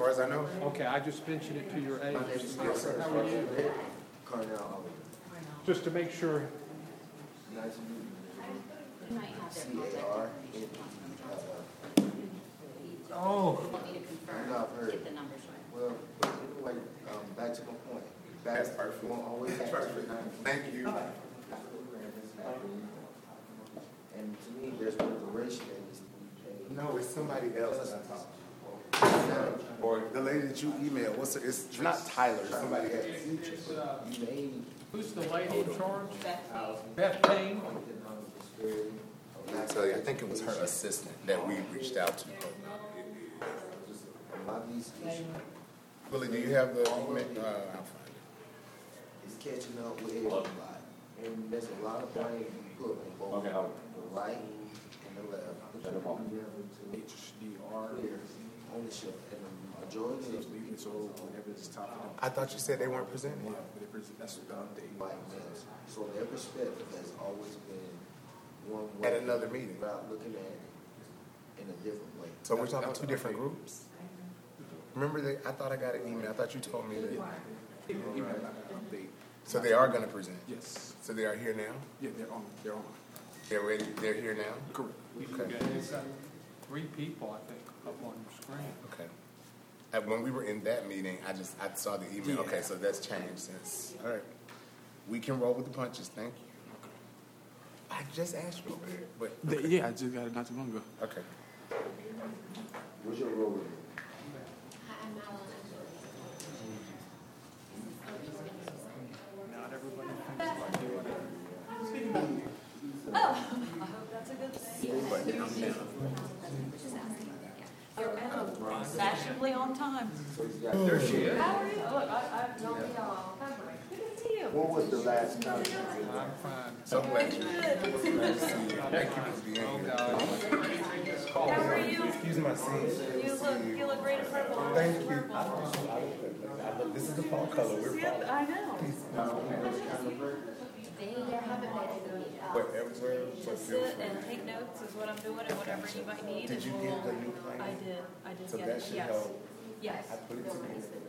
far as I know. Okay, I just mentioned it to your age. Yes, sir. How are you? Cornell. Just to make sure. Nice to meet You might have their you. contact. C-A-R-N-E. Oh. You want me to confirm, No, I've heard. get the numbers right. Well, anyway, back to my point. That's perfect. You won't always have Perfect. Thank you. And to me, there's preparation that needs to be paid. No, it's somebody else that I talked to. Or the lady that you emailed. What's her? It's not Tyler. It's somebody else. You may Who's the lady in charge? Beth Payne. I tell you, I think it was her assistant that we reached out to. a lot of these issues Willie, do you have the email? I'll find it. is catching up with everybody. And there's a lot of blame put on both the right and the left. HDR. Clear ownership and the majority of people So whenever it's top of them, I thought you said they weren't presenting. but that's the update. white males. So their perspective has always been one way. At another meeting. Without looking at it in a different way. So we're talking two different groups? Remember, I thought I got an email. I thought you told me that. Update. So they are going to present? Yes. So they are here now? Yeah, they're on. They're on. They're ready? They're here now? Correct. Okay. It's got 3 people, I think, up on your screen. Okay. When we were in that meeting, I saw the email. Yeah. Okay, so that's changed since. All right. We can roll with the punches. Thank you. I just asked you over there, but Yeah, I just got it not too long ago. okay. What's your role with it? I'm not on Not everybody thinks like you. I hope that's a good thing. Fashionably on time. There she is. How are you? Look, I've known y'all. Good to see you. What was the last time? I'm fine. So glad you. Thank you for being Oh, here. God. How are you? Excuse my seat. You look great in purple. Thank you. This is the fall color. We're fall. I know. They haven't been able to meet up. Just sit and take notes is what I'm doing, and whatever you might need. Did you and get we'll- the new plan? I did So get that it, should yes. help. Yes. I put it together.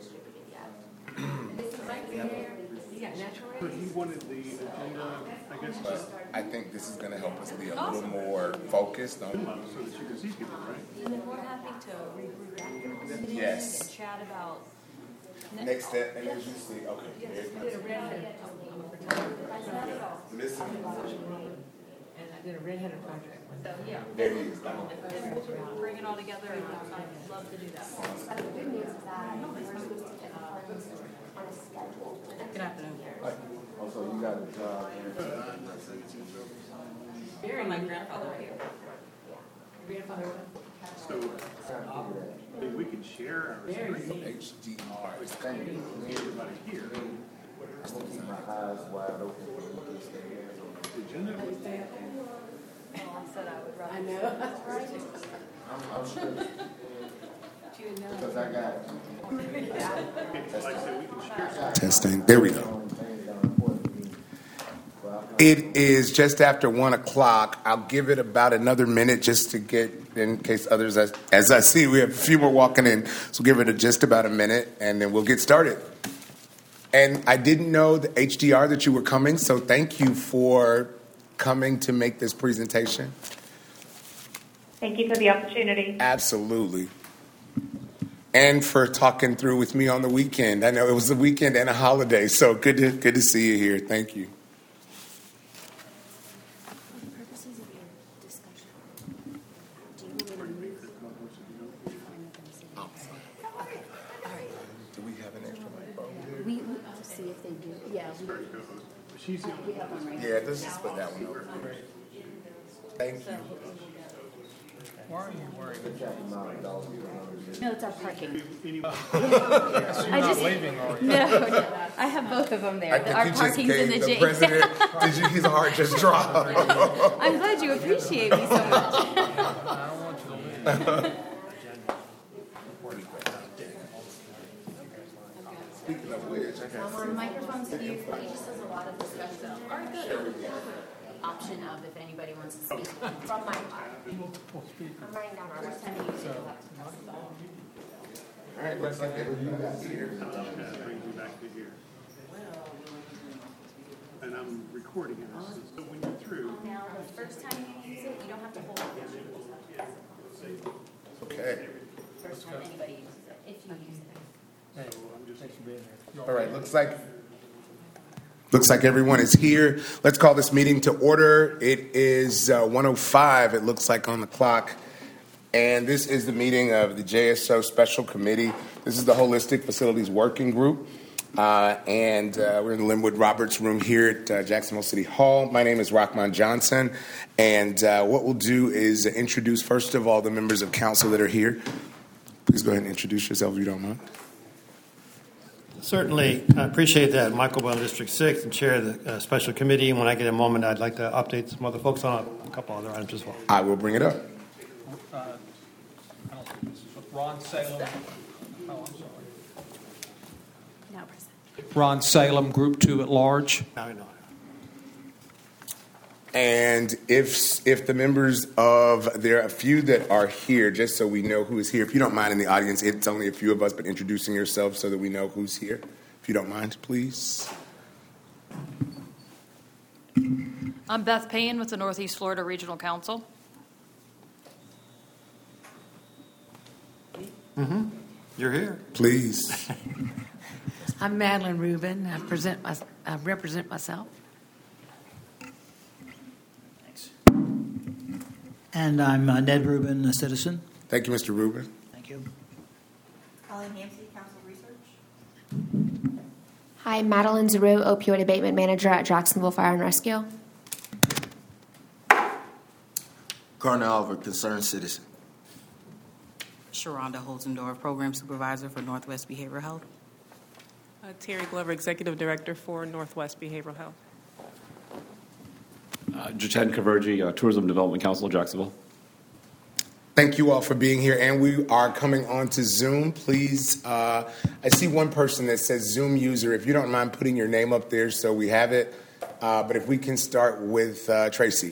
You got natural But he wanted the agenda, I guess, But I think this is going to help us be a little more focused on. so that you can see people, right? And then we're happy to regroup after this meeting Yes. and chat about. Next step, and as you see, okay. There's my listen. And I did a redheaded project. So, yeah. There he is. And we'll bring it all together, and I'd love to do that. The good news is that we're supposed to get the funds on a schedule. Good afternoon. Also, you got a job. Very my grandfather here. Grandfather. So, maybe we can share our Very screen. neat. HDR is Everybody here. Keep my eyes wide open for the Agenda. I said I would rather. I know. I'm sure. Because I got Like I said, we can share. testing. There we go. things that are important to me. It is just after 1 o'clock. I'll give it about another minute just to get, in case others, as I see, we have a few more walking in. So give it just about a minute, and then we'll get started. And I didn't know the HDR that you were coming, so thank you for coming to make this presentation. Thank you for the opportunity. Absolutely. And for talking through with me on the weekend. I know it was a weekend and a holiday, so good to see you here. Thank you. For the purposes of your discussion, do you want me to move? Okay, all right. Do we have an extra microphone? I'll see if they do. Yeah, She's the only one. Yeah, let's just put that one over there. Thank you. Why are you worried? No, it's our parking. Anyone? I just, Leaving, are you? no, I have both of them there. I think Our you just parking's in gave the the J. president. Did you? His heart just dropped. I'm glad you appreciate me so much. I don't want you to leave. Speaking of which, I got on microphones here, he just does a lot of discussion. Or good. Option of if anybody wants to speak from my part. I'm writing down our list. All right, looks like everybody's here. That brings me back to here. And I'm recording it, so when you're through. Now, the first time you use it, you don't have to hold it. Okay. First time anybody uses it, if you use it. All right, looks like everyone is here. Let's call this meeting to order. It is 1:05, it looks like, on the clock. And this is the meeting of the JSO Special Committee. This is the Holistic Facilities Working Group. And we're in the Linwood Roberts Room here at Jacksonville City Hall. My name is Rockman Johnson. And what we'll do is introduce, first of all, the members of council that are here. Please go ahead and introduce yourself if you don't mind. Certainly. I appreciate that. Michael Bell, District 6, and chair of the special committee. And when I get a moment, I'd like to update some other folks on a couple other items as well. I will bring it up. Ron Salem. Oh, I'm sorry. Now present. Ron Salem, Group 2 at large. I know. And if the members of, there are a few that are here, just so we know who is here. If you don't mind in the audience, it's only a few of us, but introducing yourself so that we know who's here. If you don't mind, please. I'm Beth Payne with the Northeast Florida Regional Council. You're here. Please. I'm Madeline Rubin. I represent myself. And I'm Ned Rubin, a citizen. Thank you, Mr. Rubin. Thank you. Colleen Hampsey, Council Research. Hi, Madeline Zaru, Opioid Abatement Manager at Jacksonville Fire and Rescue. Garner Oliver, Concerned Citizen. Sharonda Holzendorf, Program Supervisor for Northwest Behavioral Health. Terry Glover, Executive Director for Northwest Behavioral Health. Jiten Kaverji, Tourism Development Council, Jacksonville. Thank you all for being here, and we are coming on to Zoom. Please, I see one person that says Zoom user. If you don't mind putting your name up there so we have it, but if we can start with Tracy.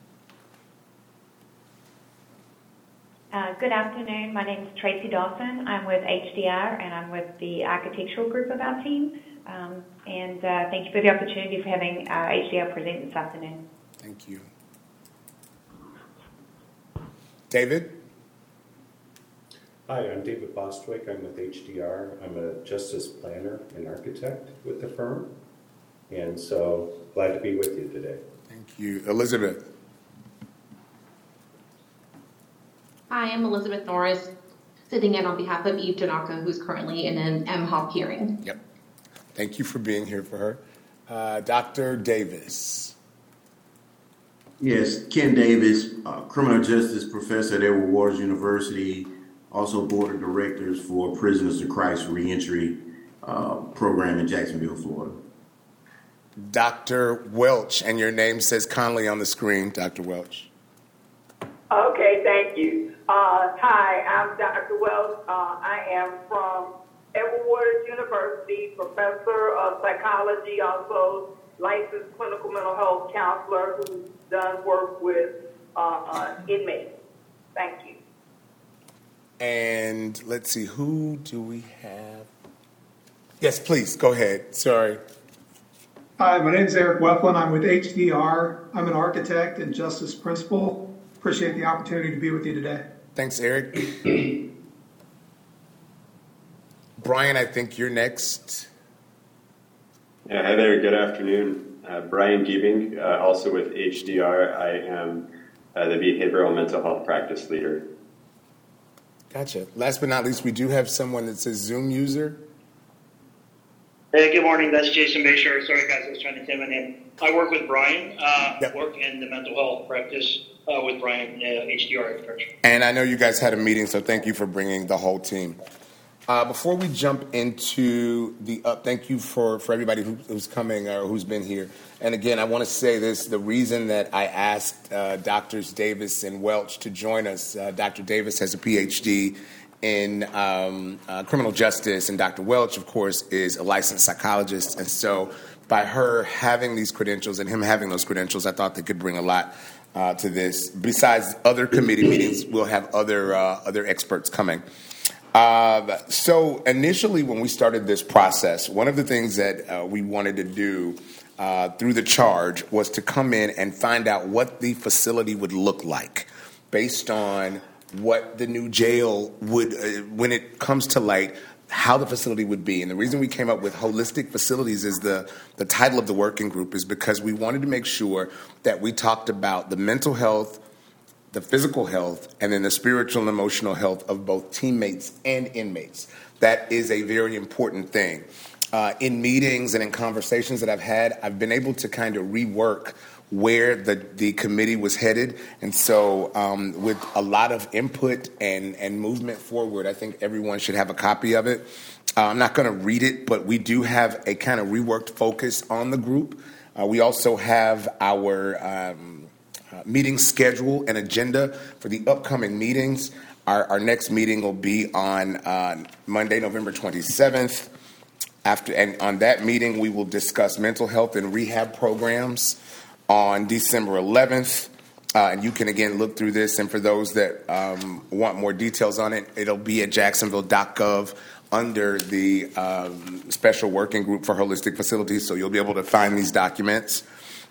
Good afternoon. My name is Tracy Dawson. I'm with HDR, and I'm with the architectural group of our team. And thank you for the opportunity for having HDR present this afternoon. Thank you. David? Hi, I'm David Bostwick. I'm with HDR. I'm a justice planner and architect with the firm. And so glad to be with you today. Thank you. Elizabeth? Hi, I'm Elizabeth Norris, sitting in on behalf of Eve Tanaka, who's currently in an MHOP hearing. Yep. Thank you for being here for her. Dr. Davis. Yes, Ken Davis, criminal justice professor at Edward Waters University, also board of directors for Prisoners to Christ Reentry program in Jacksonville, Florida. Dr. Welch, and your name says Conley on the screen, Dr. Welch. Okay, thank you. Hi, I'm Dr. Welch. I am from Edward Waters University, professor of psychology, also licensed clinical mental health counselor who's done work with inmates. Thank you. And let's see, who do we have? Yes, please, go ahead. Sorry. Hi, my name is Eric Weflin. I'm with HDR. I'm an architect and justice principal. Appreciate the opportunity to be with you today. Thanks, Eric. Brian, I think you're next. Yeah, hi there. Good afternoon. Brian Giebing, also with HDR. I am the behavioral mental health practice leader. Gotcha. Last but not least, we do have someone that says Zoom user. Hey, good morning. That's Jason Bayshore. Sorry, guys, I was trying to say my name. I work with Brian. Work in the mental health practice with Brian, HDR Architecture. And I know you guys had a meeting, so thank you for bringing the whole team. Before we jump into the thank you for everybody who's coming or who's been here. And again, I want to say this, the reason that I asked Drs. Davis and Welch to join us, Dr. Davis has a PhD in criminal justice, and Dr. Welch, of course, is a licensed psychologist. And so by her having these credentials and him having those credentials, I thought they could bring a lot to this. Besides other committee meetings, we'll have other experts coming. So initially, when we started this process, one of the things that we wanted to do through the charge was to come in and find out what the facility would look like based on what the new jail would, when it comes to light, how the facility would be. And the reason we came up with holistic facilities is the title of the working group is because we wanted to make sure that we talked about the mental health, the physical health, and then the spiritual and emotional health of both teammates and inmates. That is a very important thing. In meetings and in conversations that I've had, I've been able to kind of rework where the committee was headed. And so with a lot of input and movement forward, I think everyone should have a copy of it. I'm not going to read it, but we do have a kind of reworked focus on the group. We also have our meeting schedule and agenda for the upcoming meetings. Our next meeting will be on Monday, November 27th. And on that meeting, we will discuss mental health and rehab programs. On December 11th, and you can again look through this, and for those that want more details on it, it'll be at jacksonville.gov under the Special Working Group for Holistic Facilities, so you'll be able to find these documents.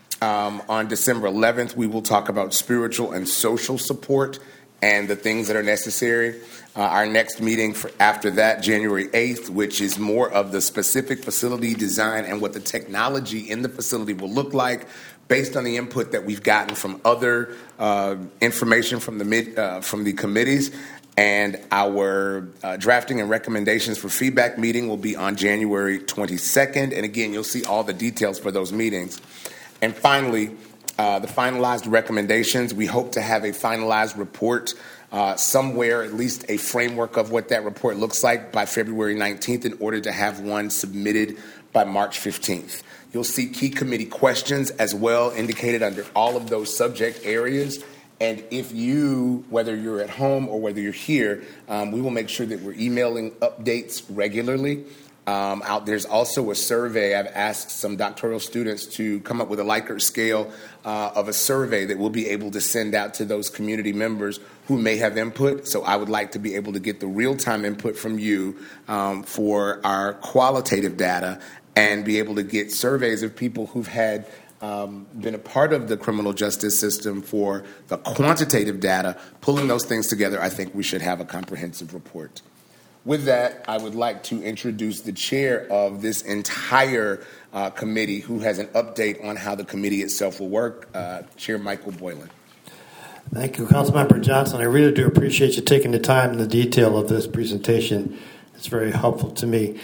On December 11th, we will talk about spiritual and social support and the things that are necessary. Our next meeting after that, January 8th, which is more of the specific facility design and what the technology in the facility will look like, based on the input that we've gotten from other information from the committees. And our drafting and recommendations for feedback meeting will be on January 22nd. And again, you'll see all the details for those meetings. And finally, the finalized recommendations. We hope to have a finalized report somewhere, at least a framework of what that report looks like by February 19th in order to have one submitted by March 15th. You'll see key committee questions as well indicated under all of those subject areas. And if you, whether you're at home or whether you're here, we will make sure that we're emailing updates regularly. There's also a survey. I've asked some doctoral students to come up with a Likert scale of a survey that we'll be able to send out to those community members who may have input. So I would like to be able to get the real-time input from you for our qualitative data and be able to get surveys of people who've had been a part of the criminal justice system for the quantitative data. Pulling those things together, I think we should have a comprehensive report. With that, I would like to introduce the chair of this entire committee who has an update on how the committee itself will work, Chair Michael Boylan. Thank you, Councilmember Johnson. I really do appreciate you taking the time and the detail of this presentation. It's very helpful to me.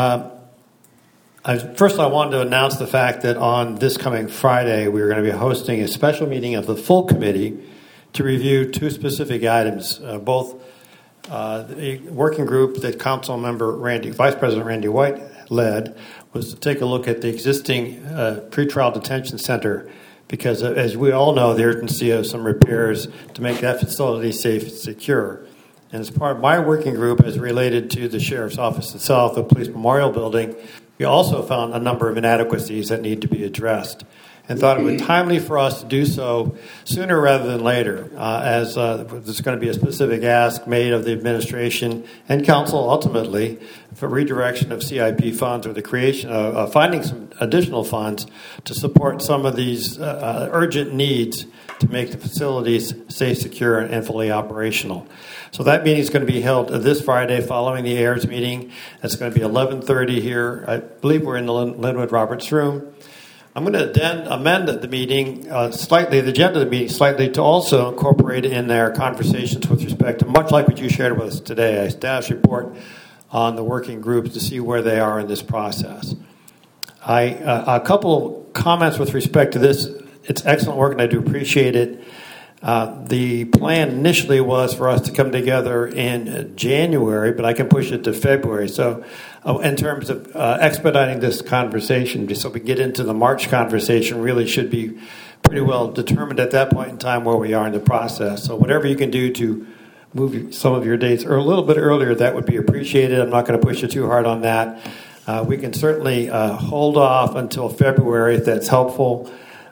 First, I wanted to announce the fact that on this coming Friday, we're going to be hosting a special meeting of the full committee to review two specific items. Both the working group that Vice President Randy White led was to take a look at the existing pretrial detention center, because as we all know, the urgency of some repairs to make that facility safe and secure. And as part of my working group, as related to the Sheriff's Office itself, the Police Memorial Building, we also found a number of inadequacies that need to be addressed, and thought it would be timely for us to do so sooner rather than later, as there's going to be a specific ask made of the administration and council ultimately for redirection of CIP funds or the creation of finding some additional funds to support some of these urgent needs to make the facilities safe, secure, and fully operational. So that meeting is going to be held this Friday following the AIRS meeting. It's going to be 11:30 here. I believe we're in the Linwood Roberts room. I'm going to then amend the meeting slightly, the agenda of the meeting slightly, to also incorporate in their conversations with respect to, much like what you shared with us today, a status report on the working groups to see where they are in this process. A couple comments with respect to this. It's excellent work, and I do appreciate it. The plan initially was for us to come together in January, but I can push it to February. So in terms of expediting this conversation, so we get into the March conversation, really should be pretty well determined at that point in time where we are in the process. So whatever you can do to move some of your dates or a little bit earlier, that would be appreciated. I'm not going to push you too hard on that. We can certainly hold off until February if that's helpful.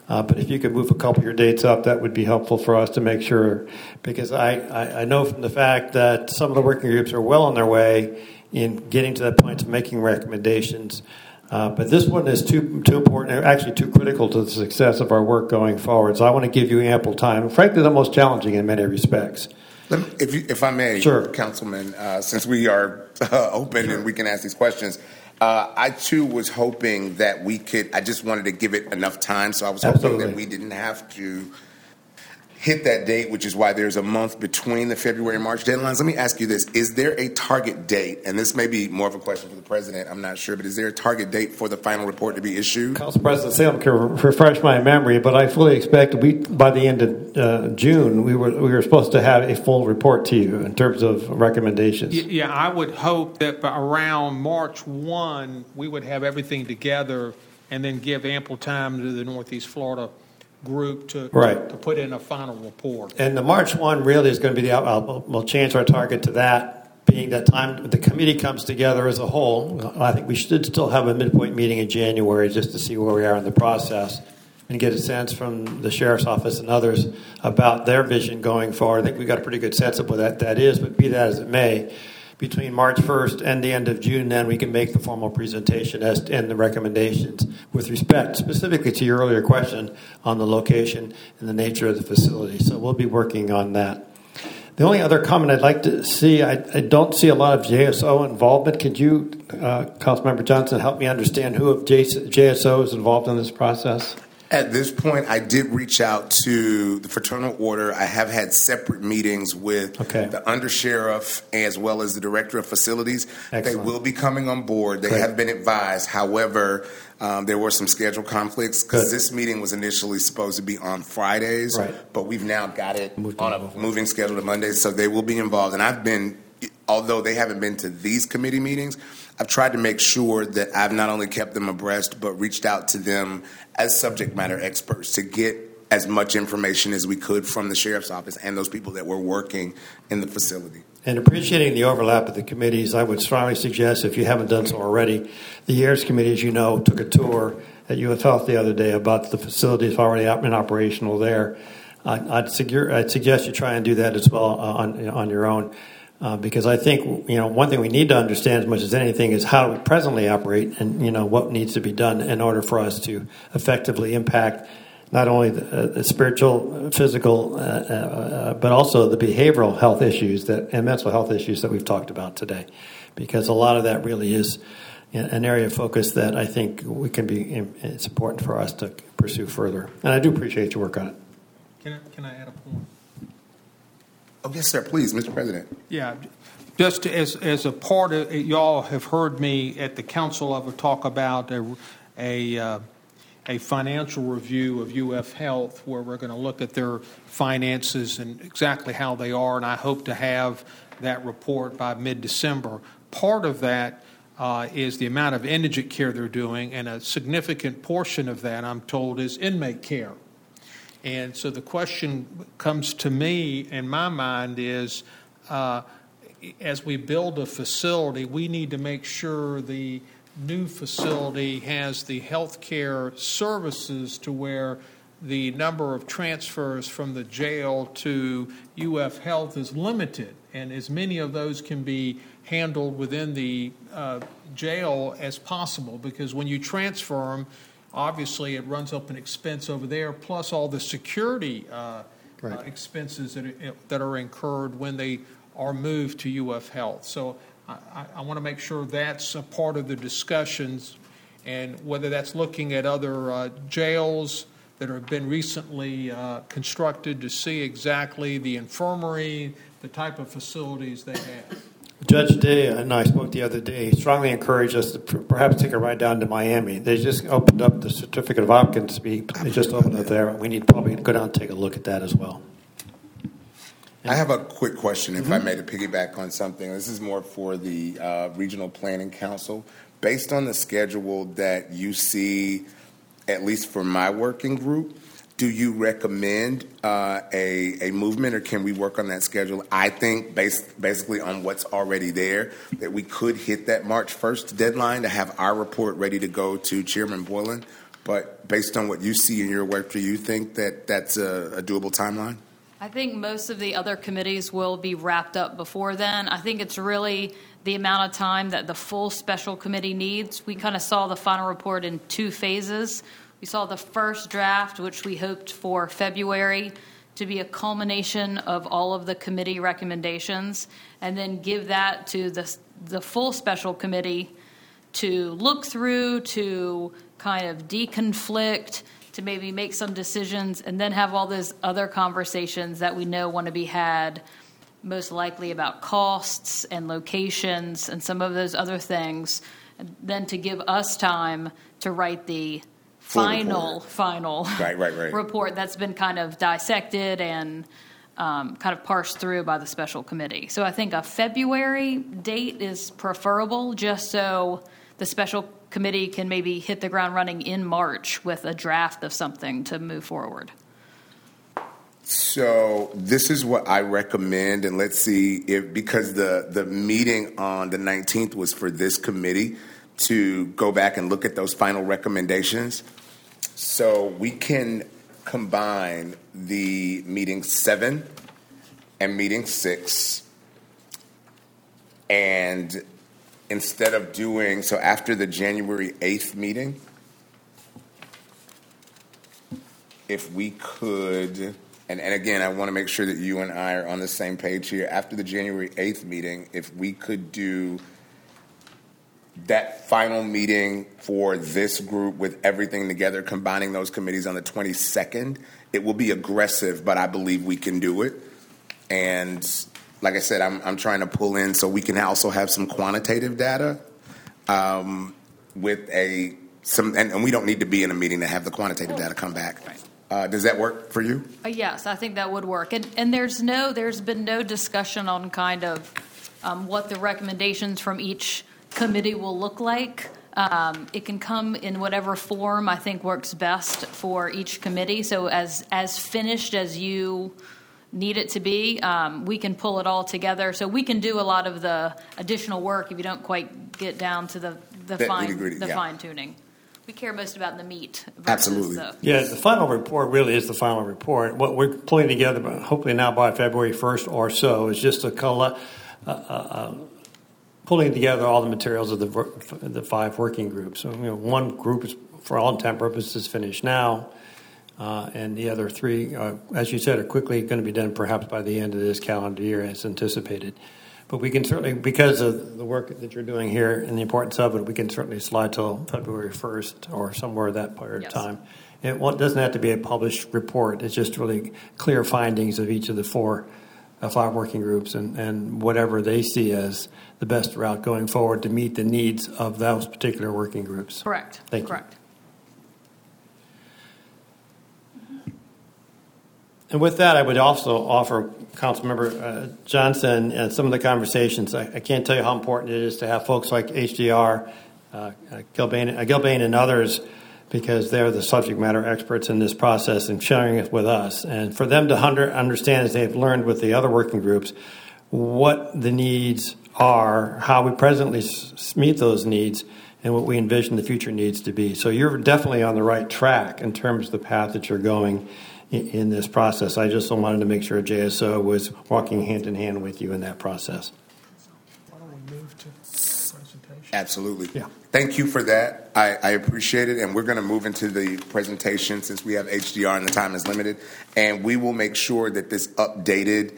But if you could move a couple of your dates up, that would be helpful for us to make sure, because I know from the fact that some of the working groups are well on their way in getting to that point of making recommendations. But this one is too important, actually too critical to the success of our work going forward. So I want to give you ample time. Frankly, the most challenging in many respects. If I may, sure. Councilman, since we are open and we can ask these questions, I too was hoping that we could, I just wanted to give it enough time, so I was hoping that we didn't have to hit that date, which is why there's a month between the February and March deadlines. Let me ask you this. Is there a target date, and this may be more of a question for the President, I'm not sure, but is there a target date for the final report to be issued? Council President Salem can refresh my memory, but I fully expect by the end of June, we were supposed to have a full report to you in terms of recommendations. Yeah, I would hope that by around March 1, we would have everything together and then give ample time to the Northeast Florida group to put in a final report. And the March 1 really is going to be we'll change our target to that, being that time the committee comes together as a whole. I think we should still have a midpoint meeting in January just to see where we are in the process and get a sense from the Sheriff's Office and others about their vision going forward. I think we've got a pretty good sense of what that is, but be that as it may, between March 1st and the end of June, then we can make the formal presentation and the recommendations with respect specifically to your earlier question on the location and the nature of the facility. So we'll be working on that. The only other comment I'd like to see, I don't see a lot of JSO involvement. Could you, Councilmember Johnson, help me understand who of JSO is involved in this process? At this point, I did reach out to the Fraternal Order. I have had separate meetings with the Undersheriff as well as the Director of Facilities. Excellent. They will be coming on board. They have been advised. However, there were some schedule conflicts because this meeting was initially supposed to be on Fridays, but we've now got it on a moving schedule to Mondays, so they will be involved. And although they haven't been to these committee meetings, I've tried to make sure that I've not only kept them abreast, but reached out to them as subject matter experts to get as much information as we could from the Sheriff's Office and those people that were working in the facility. And appreciating the overlap of the committees, I would strongly suggest, if you haven't done so already, the AIRS Committee, as you know, took a tour at UF Health the other day about the facilities already been operational there. I'd suggest you try and do that as well on your own. Because I think, one thing we need to understand as much as anything is how we presently operate and, what needs to be done in order for us to effectively impact not only the spiritual, physical, but also the behavioral health issues and mental health issues that we've talked about today. Because a lot of that really is an area of focus that I think it's important for us to pursue further. And I do appreciate your work on it. Can I add a point? Oh, yes, sir. Please, Mr. President. Yeah. Just as a part of it, y'all have heard me at the council level talk about a financial review of UF Health where we're going to look at their finances and exactly how they are, and I hope to have that report by mid-December. Part of that is the amount of indigent care they're doing, and a significant portion of that, I'm told, is inmate care. And so the question comes to me in my mind is, as we build a facility, we need to make sure the new facility has the health care services to where the number of transfers from the jail to UF Health is limited, and as many of those can be handled within the jail as possible, because when you transfer them, obviously, it runs up an expense over there, plus all the security expenses that are incurred when they are moved to UF Health. So I want to make sure that's a part of the discussions, and whether that's looking at other jails that have been recently constructed to see exactly the infirmary, the type of facilities they have. Judge Day and I spoke the other day. He strongly encouraged us to perhaps take a ride down to Miami. They just opened up the certificate of occupancy. They just opened it there. We need probably to go down and take a look at that as well. I have a quick question, if I may, to piggyback on something. This is more for the Regional Planning Council. Based on the schedule that you see, at least for my working group, do you recommend a movement, or can we work on that schedule? I think basically on what's already there, that we could hit that March 1st deadline to have our report ready to go to Chairman Boylan But based on what you see in your work, do you think that that's a doable timeline? I think most of the other committees will be wrapped up before then. I think it's really the amount of time that the full special committee needs. We kind of saw the final report in 2 phases. We saw the first draft, which we hoped for February, to be a culmination of all of the committee recommendations, and then give that to the full special committee to look through, to kind of deconflict, to maybe make some decisions, and then have all those other conversations that we know want to be had, most likely about costs and locations and some of those other things, and then to give us time to write the final report that's been kind of dissected and kind of parsed through by the special committee. So I think a February date is preferable, just so the special committee can maybe hit the ground running in March with a draft of something to move forward. So this is what I recommend, and let's see if, because the meeting on the 19th was for this committee to go back and look at those final recommendations. So we can combine the meeting 7 and meeting 6, and instead of doing, so after the January 8th meeting, if we could, and again, I want to make sure that you and I are on the same page here. After the January 8th meeting, if we could do that final meeting for this group with everything together, combining those committees on the 22nd, it will be aggressive, but I believe we can do it. And like I said, I'm trying to pull in so we can also have some quantitative data with and we don't need to be in a meeting to have the quantitative data come back. Does that work for you? Yes, I think that would work. And there's been no discussion on kind of what the recommendations from each committee will look like. It can come in whatever form I think works best for each committee. So as finished as you need it to be, we can pull it all together. So we can do a lot of the additional work if you don't quite get down to the fine tuning. We care most about the meat. Absolutely. The final report really is the final report. What we're pulling together, hopefully now by February 1st or so, is just pulling together all the materials of the 5 working groups. So, one group is, for all intent purposes, finished now. And the other 3, as you said, are quickly going to be done perhaps by the end of this calendar year as anticipated. But we can certainly, because of the work that you're doing here and the importance of it, we can certainly slide till February 1st or somewhere that period of time. It doesn't have to be a published report. It's just really clear findings of each of the 5 working groups and whatever they see as the best route going forward to meet the needs of those particular working groups. Correct. Thank you. Correct. And with that, I would also offer Councilmember Johnson and some of the conversations. I can't tell you how important it is to have folks like HDR, Gilbane and others, because they're the subject matter experts in this process and sharing it with us. And for them to understand, as they've learned with the other working groups, what the needs are, how we presently meet those needs, and what we envision the future needs to be. So you're definitely on the right track in terms of the path that you're going in this process. I just wanted to make sure JSO was walking hand in hand with you in that process. Why don't we move to presentation? Absolutely. Yeah. Thank you for that. I appreciate it. And we're going to move into the presentation since we have HDR and the time is limited. And we will make sure that this updated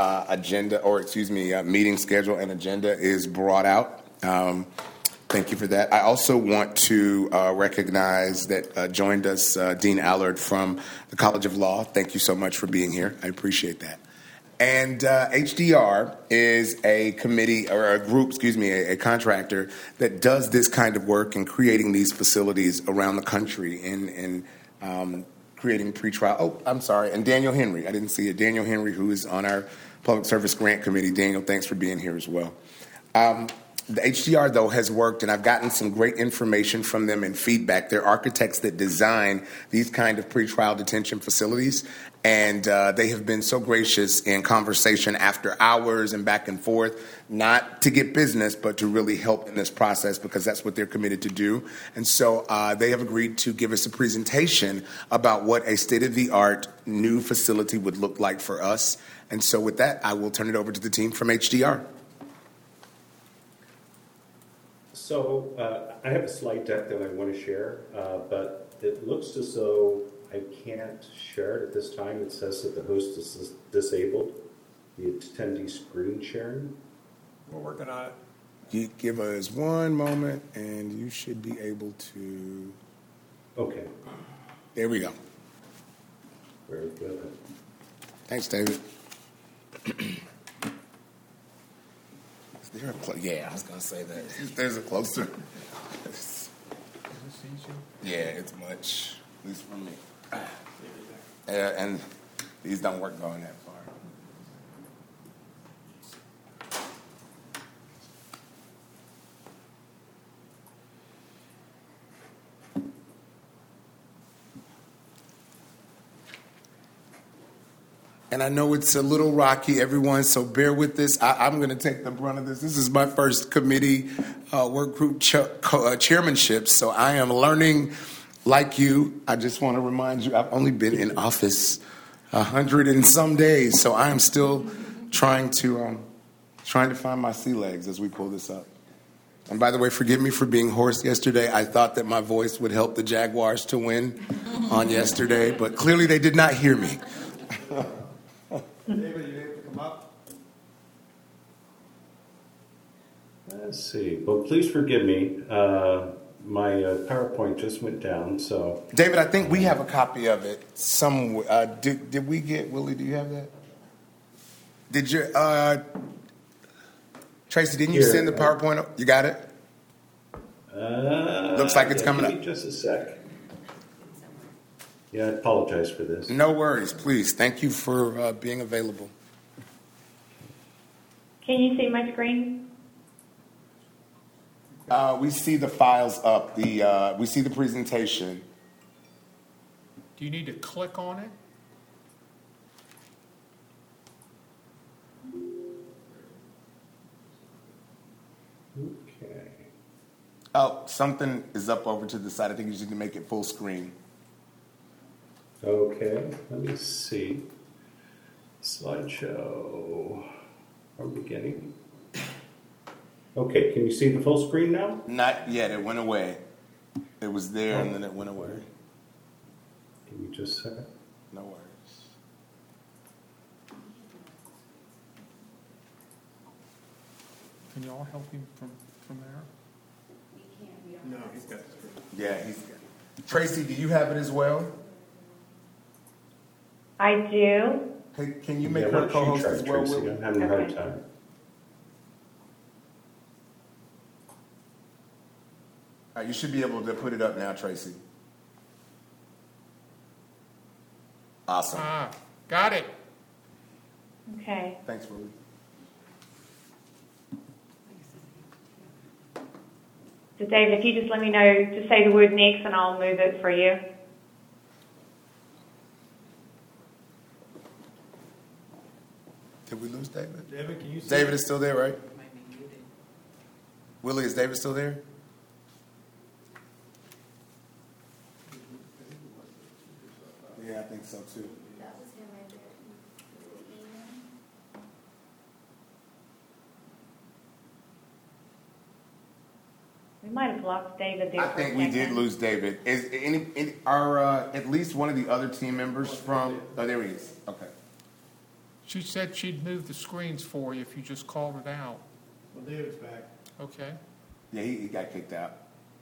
meeting schedule and agenda is brought out. Thank you for that. I also want to recognize that joined us Dean Allard from the College of Law. Thank you so much for being here. I appreciate that. And HDR is a committee or a group, a contractor that does this kind of work in creating these facilities around the country in creating pretrial. Oh, I'm sorry. And Daniel Henry. I didn't see it. Daniel Henry, who is on our Public Service Grant Committee. Daniel, thanks for being here as well. The HDR, though, has worked, and I've gotten some great information from them and feedback. They're architects that design these kind of pretrial detention facilities, and they have been so gracious in conversation after hours and back and forth, not to get business, but to really help in this process because that's what they're committed to do. And so they have agreed to give us a presentation about what a state-of-the-art new facility would look like for us. And so with that, I will turn it over to the team from HDR. So I have a slide deck that I want to share, but it looks as though I can't share it at this time. It says that the host is disabled, the attendee screen sharing. We're working on it. You give us one moment, and you should be able to. Okay. There we go. Very good. Thanks, David. Yeah, I was going to say that. There's a closer. Yeah, it's much, at least for me. And these don't work going that far. And I know it's a little rocky, everyone, so bear with this. I'm going to take the brunt of this. This is my first committee work group chairmanship, so I am learning like you. I just want to remind you, I've only been in office 100 and some days, so I am still trying to find my sea legs as we pull this up. And by the way, forgive me for being hoarse yesterday. I thought that my voice would help the Jaguars to win on yesterday, but clearly they did not hear me. David, you able to come up? Let's see. Well, please forgive me. My PowerPoint just went down, so. David, I think we have a copy of it somewhere. Did we get, Willie, do you have that? Did you, Tracy, didn't you send the PowerPoint? You got it? Looks like it's coming up. Just a sec. Yeah, I apologize for this. No worries, please. Thank you for being available. Can you see my screen? We see the files up. We see the presentation. Do you need to click on it? Okay. Oh, something is up over to the side. I think you just need to make it full screen. Okay, let me see. Slideshow from beginning. Okay, can you see the full screen now? Not yet. It went away. It was there and then it went away. Give me just a second. No worries. Can y'all help him from there? No, he's got the screen. Yeah, he's got it. Tracy, do you have it as well? I do. Hey, can you make her co-host as well? Tracy, I'm having a hard time. All right, you should be able to put it up now, Tracy. Awesome. Got it. Okay. Thanks, Willie. So David, if you just let me know to say the word next and I'll move it for you. Did we lose David? David, can you see? David is still there, right? Willie, is David still there? Yeah, I think so too. We might have lost David there. I think we did lose David. Is at least one of the other team members from? Oh, there he is. Okay. She said she'd move the screens for you if you just called it out. Well, David's back. Okay. Yeah, he got kicked out.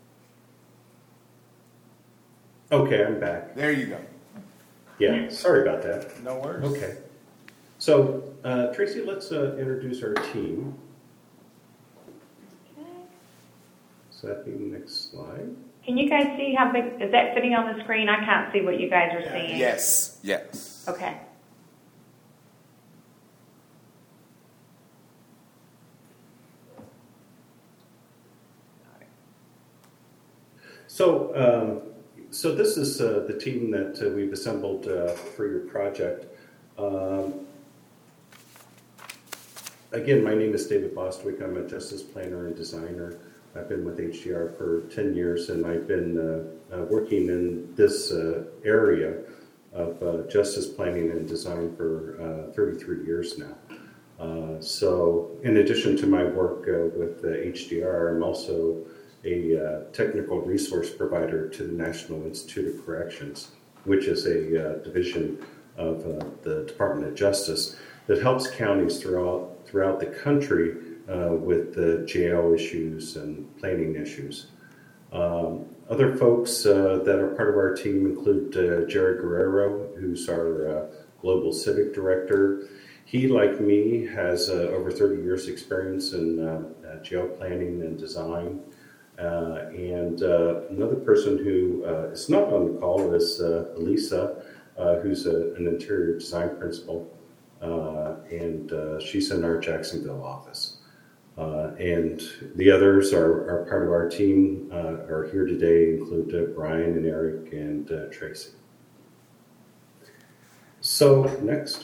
Okay, I'm back. There you go. Yeah, sorry about that. No worries. Okay. So, Tracy, let's introduce our team. Okay. So that'd be the next slide. Can you guys see how big, is that fitting on the screen? I can't see what you guys are seeing. Yes. Yes. Okay. So this is the team that we've assembled for your project. Again, my name is David Bostwick. I'm a justice planner and designer. I've been with HDR for 10 years, and I've been working in this area of justice planning and design for 33 years now. So in addition to my work with HDR, I'm also a technical resource provider to the National Institute of Corrections, which is a division of the Department of Justice that helps counties throughout the country with the jail issues and planning issues. Other folks that are part of our team include Jerry Guerrero, who's our Global Civic Director. He, like me, has over 30 years experience in jail planning and design. And another person who is not on the call is Elisa, who's an interior design principal. And she's in our Jacksonville office. And the others are part of our team, are here today, include Brian and Eric and Tracy. So, next.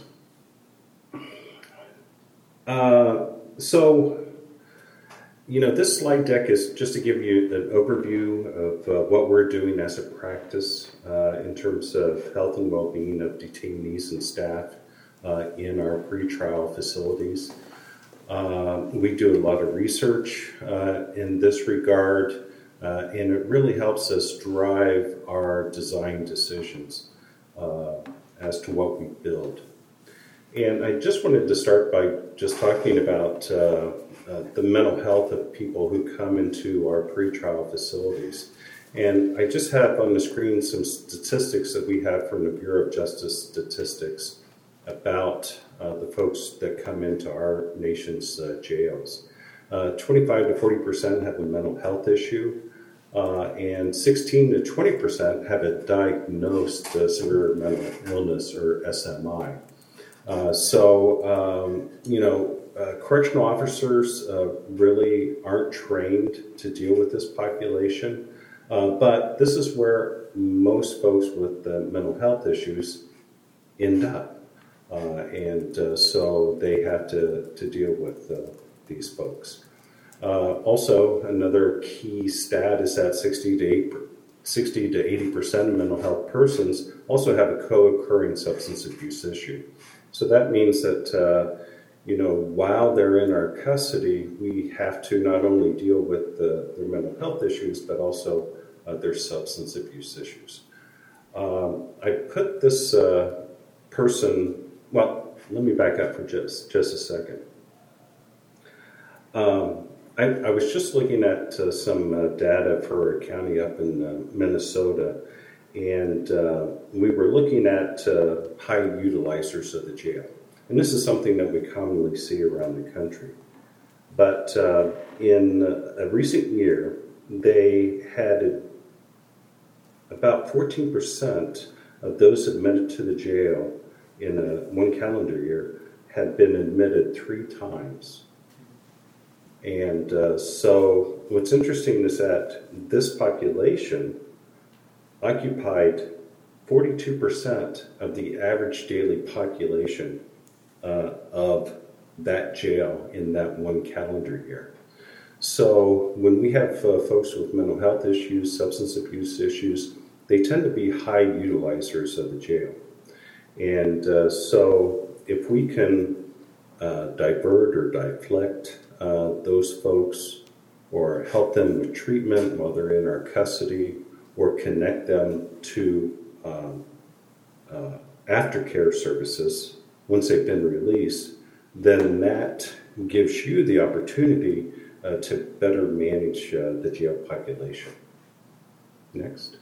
This slide deck is just to give you an overview of what we're doing as a practice in terms of health and well-being of detainees and staff in our pretrial facilities. We do a lot of research in this regard, and it really helps us drive our design decisions as to what we build. And I just wanted to start by just talking about the mental health of people who come into our pretrial facilities. And I just have on the screen some statistics that we have from the Bureau of Justice Statistics about the folks that come into our nation's jails. 25 to 40% have a mental health issue, and 16 to 20% have a diagnosed severe mental illness or SMI. Correctional officers really aren't trained to deal with this population, but this is where most folks with mental health issues end up. So they have to deal with these folks. Also, another key stat is that 60 to 80% of mental health persons also have a co-occurring substance abuse issue. So that means that, while they're in our custody, we have to not only deal with their mental health issues, but also their substance abuse issues. I put this person, well, let me back up for just a second. I was just looking at some data for a county up in Minnesota, and we were looking at high utilizers of the jail. And this is something that we commonly see around the country. But in a recent year, they had about 14% of those admitted to the jail in one calendar year had been admitted 3 times. And so what's interesting is that this population occupied 42% of the average daily population of that jail in that one calendar year. So when we have folks with mental health issues, substance abuse issues, they tend to be high utilizers of the jail. And so if we can divert or deflect those folks or help them with treatment while they're in our custody or connect them to aftercare services once they've been released, then that gives you the opportunity to better manage the jail population. Next.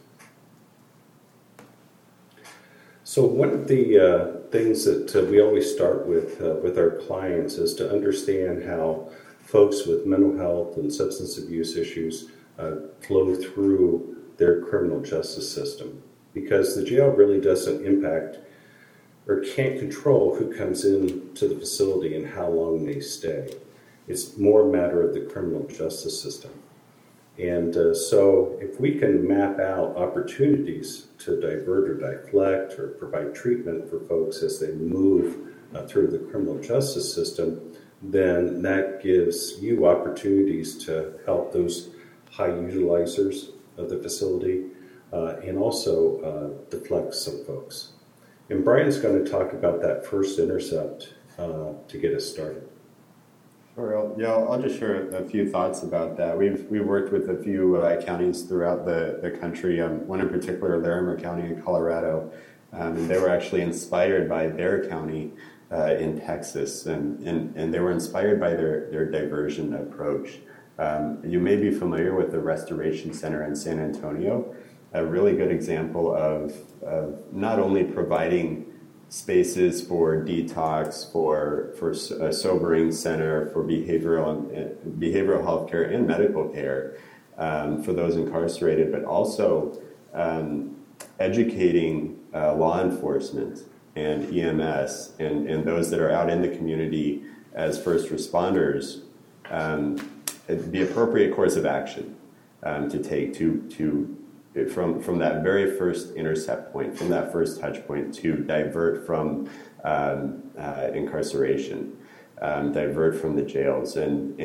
So one of the things that we always start with our clients is to understand how folks with mental health and substance abuse issues flow through their criminal justice system, because the jail really doesn't impact or can't control who comes into the facility and how long they stay. It's more a matter of the criminal justice system. And so if we can map out opportunities to divert or deflect or provide treatment for folks as they move through the criminal justice system, then that gives you opportunities to help those high utilizers of the facility and also deflect some folks. And Brian's going to talk about that first intercept to get us started. Sure. I'll just share a few thoughts about that. We've worked with a few counties throughout the country. One in particular, Larimer County in Colorado, and they were actually inspired by their county in Texas, and they were inspired by their diversion approach. You may be familiar with the Restoration Center in San Antonio, a really good example of not only providing spaces for detox, for a sobering center, for behavioral health care and medical care for those incarcerated, but also educating law enforcement and EMS and those that are out in the community as first responders the appropriate course of action to take from that very first intercept point, from that first touch point, to divert from incarceration, divert from the jails, and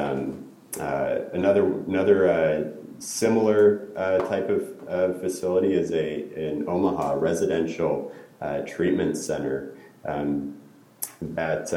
another similar type of facility is in Omaha, residential treatment center that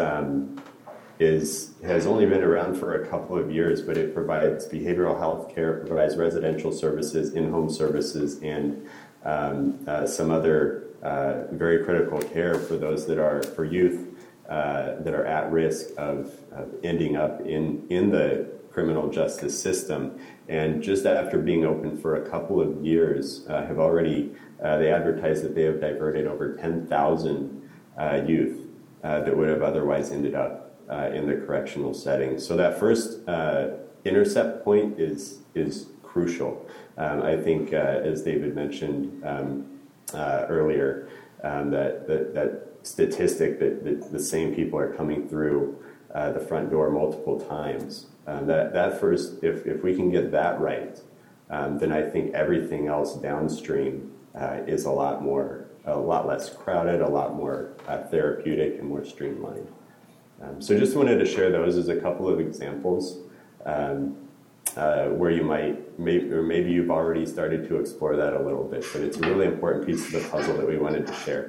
has only been around for a couple of years, but it provides behavioral health care, provides residential services, in-home services, and some other very critical care for those for youth that are at risk of ending up in the criminal justice system. And just after being open for a couple of years, have already they advertise that they have diverted over 10,000 youth that would have otherwise ended up in the correctional setting. So that first intercept point is crucial. I think, as David mentioned earlier, that statistic that the same people are coming through the front door multiple times. That first, if we can get that right, then I think everything else downstream is a lot less crowded, a lot more therapeutic, and more streamlined. So just wanted to share those as a couple of examples where you maybe you've already started to explore that a little bit, but it's a really important piece of the puzzle that we wanted to share.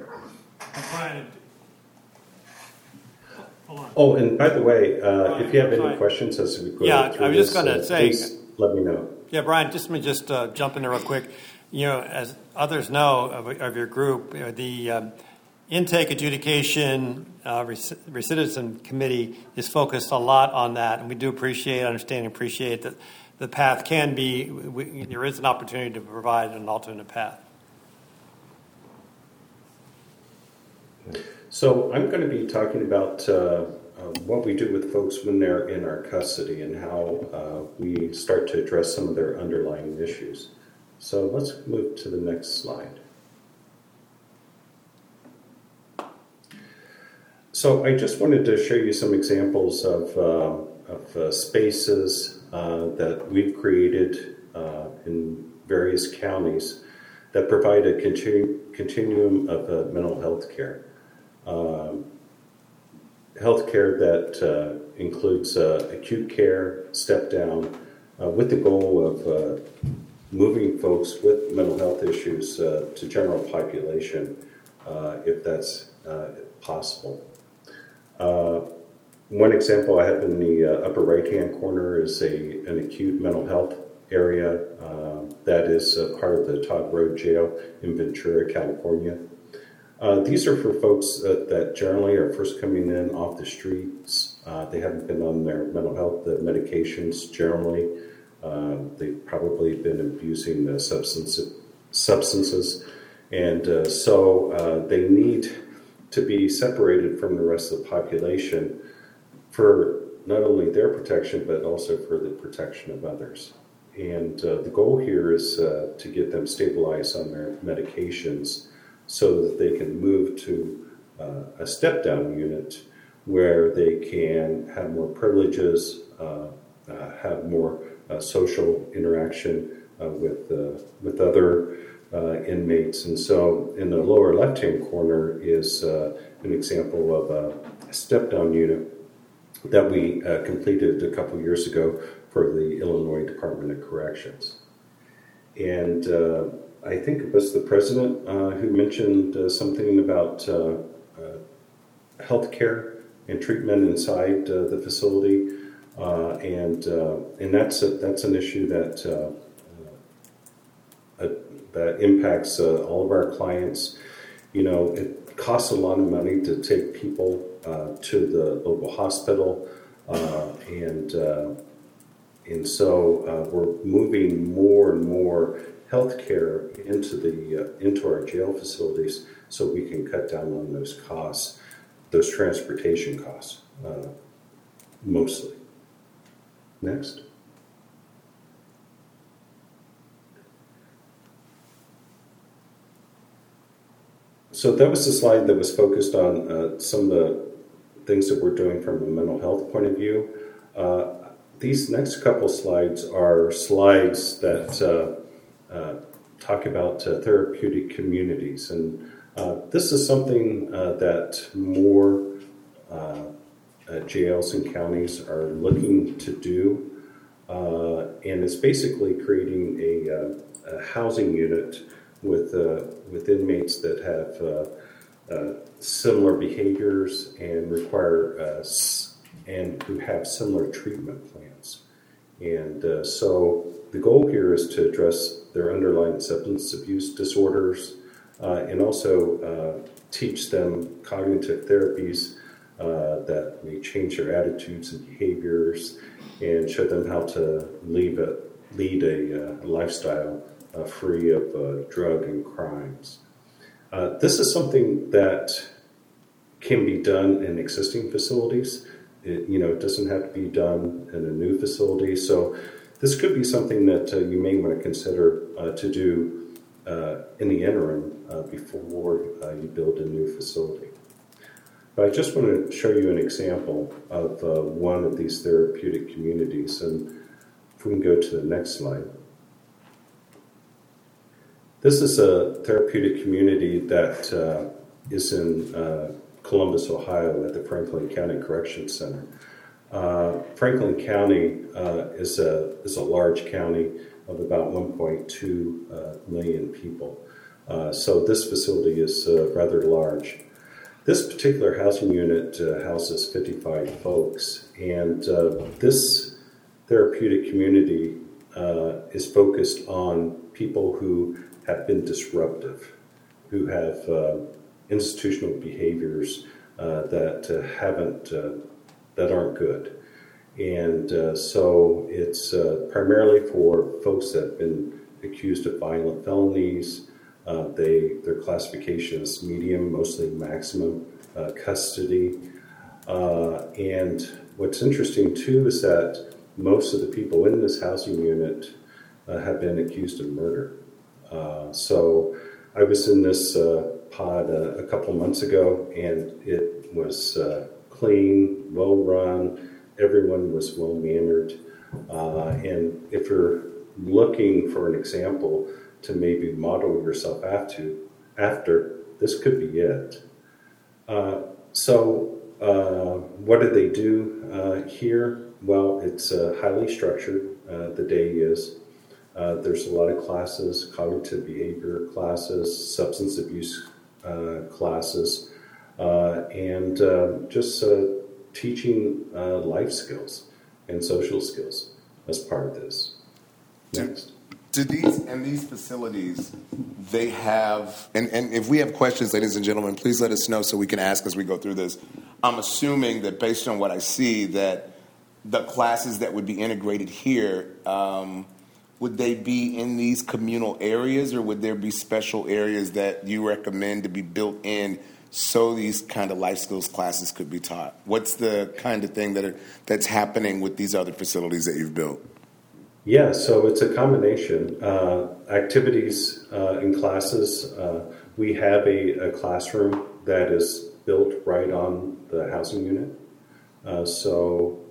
Oh, and by the way, if you have any questions as we go through I was just going to say, please let me know. Yeah, Brian, let me jump in there real quick. As others know of your group, the intake adjudication recidivism committee is focused a lot on that, and we do understand and appreciate that the path can be, there is an opportunity to provide an alternate path. So I'm going to be talking about what we do with folks when they're in our custody and how we start to address some of their underlying issues. So let's move to the next slide. So I just wanted to show you some examples of spaces that we've created in various counties that provide a continuum of mental health care. Health care that includes acute care, step down, with the goal of moving folks with mental health issues to general population, if that's possible. One example I have in the upper right-hand corner is an acute mental health area that is part of the Todd Road Jail in Ventura, California. These are for folks that generally are first coming in off the streets. They haven't been on their mental health medications generally. They've probably been abusing substances. And so they need to be separated from the rest of the population for not only their protection, but also for the protection of others. And the goal here is to get them stabilized on their medications so that they can move to a step-down unit where they can have more privileges, have more social interaction with other inmates. And so in the lower left-hand corner is an example of a step-down unit that we completed a couple years ago for the Illinois Department of Corrections. And I think it was the president who mentioned something about health care and treatment inside the facility. And that's an issue that impacts all of our clients. You know, it costs a lot of money to take people to the local hospital, and so we're moving more and more healthcare into our jail facilities so we can cut down on those costs, those transportation costs, mostly. Next. So that was the slide that was focused on some of the things that we're doing from a mental health point of view. These next couple slides are slides that talk about therapeutic communities. And this is something that more jails and counties are looking to do. And it's basically creating a housing unit with inmates that have similar behaviors and require and who have similar treatment plans. And so the goal here is to address their underlying substance abuse disorders and also teach them cognitive therapies that may change their attitudes and behaviors and show them how to lead a lifestyle free of drug and crimes. This is something that can be done in existing facilities. It doesn't have to be done in a new facility. So this could be something that you may want to consider to do in the interim before you build a new facility. But I just want to show you an example of one of these therapeutic communities. And if we can go to the next slide. This is a therapeutic community that is in Columbus, Ohio, at the Franklin County Corrections Center. Franklin County is a large county of about 1.2 million people. So this facility is rather large. This particular housing unit houses 55 folks, and this therapeutic community is focused on people who have been disruptive, who have institutional behaviors that aren't good. And so it's primarily for folks that have been accused of violent felonies. Their classification is medium, mostly maximum custody. And what's interesting too is that most of the people in this housing unit have been accused of murder. So I was in this pod a couple months ago, and it was clean, well run. Everyone was well mannered. And if you're looking for an example to maybe model yourself after, this could be it. So what do they do here? Well, it's highly structured. The day is. There's a lot of classes, cognitive behavior classes, substance abuse classes, and just teaching life skills and social skills as part of this. Next. Do these facilities, they have, and if we have questions, ladies and gentlemen, please let us know so we can ask as we go through this. I'm assuming that based on what I see, that the classes that would be integrated here, would they be in these communal areas, or would there be special areas that you recommend to be built in so these kind of life skills classes could be taught? What's the kind of thing that's happening with these other facilities that you've built? Yeah, so it's a combination. Activities and classes. We have a classroom that is built right on the housing unit. So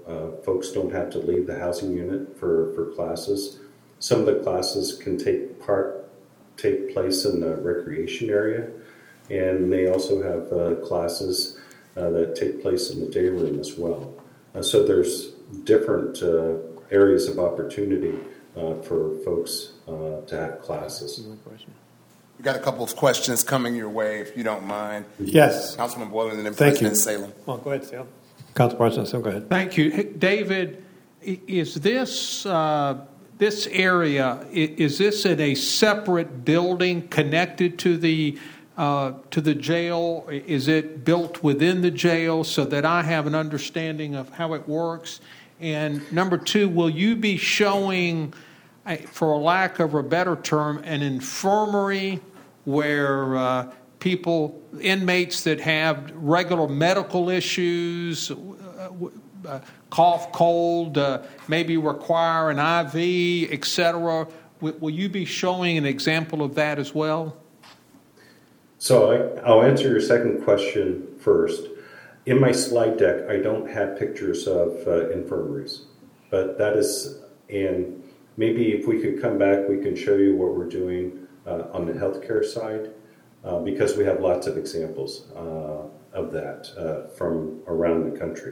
folks don't have to leave the housing unit for classes. Some of the classes can take place in the recreation area, and they also have classes that take place in the day room as well. So there's different areas of opportunity for folks to have classes. We got a couple of questions coming your way, if you don't mind. Yes. Councilman Boylan and then Thank President you. Salem. Well, go ahead, Salem. Council President Salem, go ahead. Thank you. Hey, David, is this this area, is this in a separate building connected to the jail? Is it built within the jail so that I have an understanding of how it works? And number two, will you be showing, for a lack of a better term, an infirmary where inmates that have regular medical issues, cough, cold, maybe require an IV, etc.? Will you be showing an example of that as well? So I'll answer your second question first. In my slide deck, I don't have pictures of infirmaries, but that is, and maybe if we could come back, we can show you what we're doing on the healthcare side, because we have lots of examples of that from around the country.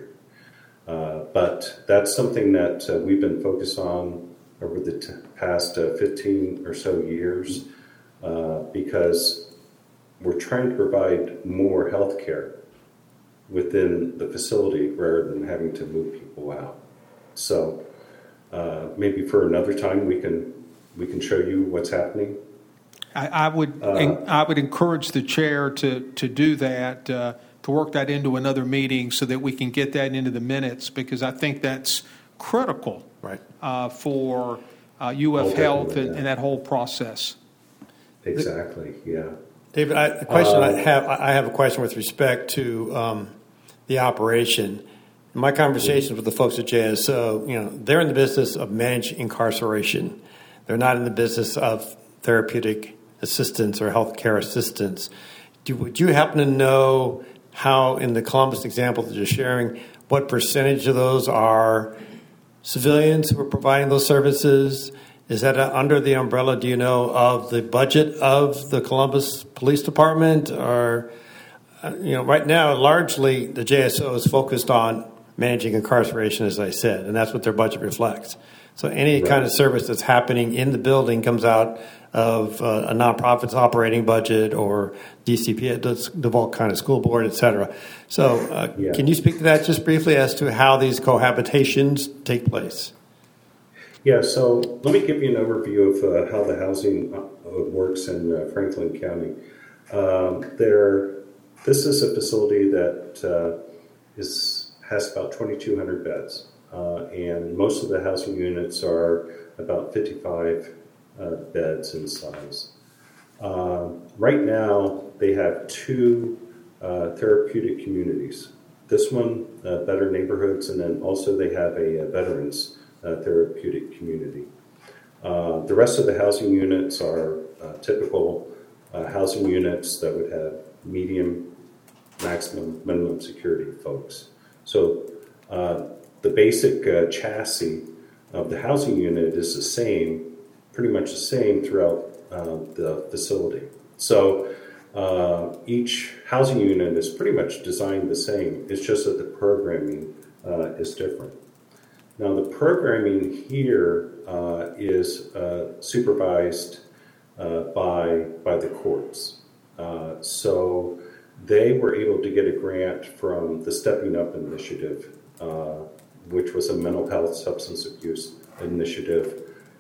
But that's something that we've been focused on over the past 15 or so years, because we're trying to provide more health care within the facility rather than having to move people out. So maybe for another time we can show you what's happening. I would encourage the chair to do that, to work that into another meeting so that we can get that into the minutes, because I think that's critical, right, for UF Health and that whole process. Exactly. Yeah. David, I have a question with respect to the operation. In my conversations with the folks at JSO, they're in the business of managing incarceration. They're not in the business of therapeutic assistance or healthcare assistance. Would you happen to know how, in the Columbus example that you're sharing, what percentage of those are civilians who are providing those services? Is that under the umbrella, do you know, of the budget of the Columbus Police Department? Or, right now, largely the JSO is focused on managing incarceration, as I said, and that's what their budget reflects. So any kind of service that's happening in the building comes out of a nonprofit's operating budget or DCP, DeVault County School Board, et cetera. So can you speak to that just briefly as to how these cohabitations take place? Yeah, so let me give you an overview of how the housing works in Franklin County. This is a facility that has about 2,200 beds, and most of the housing units are about 55 beds in size. Right now, they have two therapeutic communities. This one, Better Neighborhoods, and then also they have a veterans therapeutic community. The rest of the housing units are typical housing units that would have medium, maximum, minimum security folks. So the basic chassis of the housing unit is the same, pretty much the same throughout the facility. So each housing unit is pretty much designed the same. It's just that the programming is different. Now, the programming here is supervised by the courts. So they were able to get a grant from the Stepping Up Initiative, which was a mental health substance abuse initiative.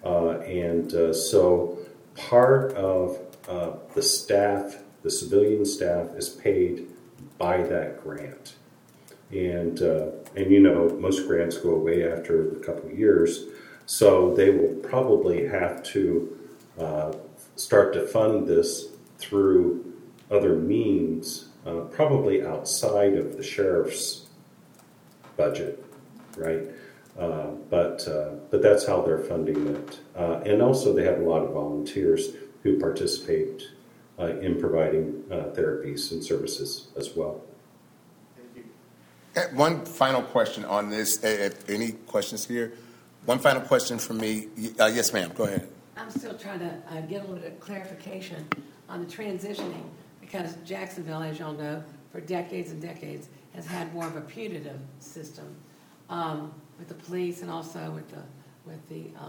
So part of the staff, the civilian staff, is paid by that grant. And most grants go away after a couple of years, so they will probably have to start to fund this through other means, probably outside of the sheriff's budget, right? But that's how they're funding it. And also they have a lot of volunteers who participate in providing therapies and services as well. One final question on this. Any questions here? One final question from me. Yes, ma'am. Go ahead. I'm still trying to get a little bit of clarification on the transitioning, because Jacksonville, as y'all know, for decades and decades has had more of a punitive system with the police and also with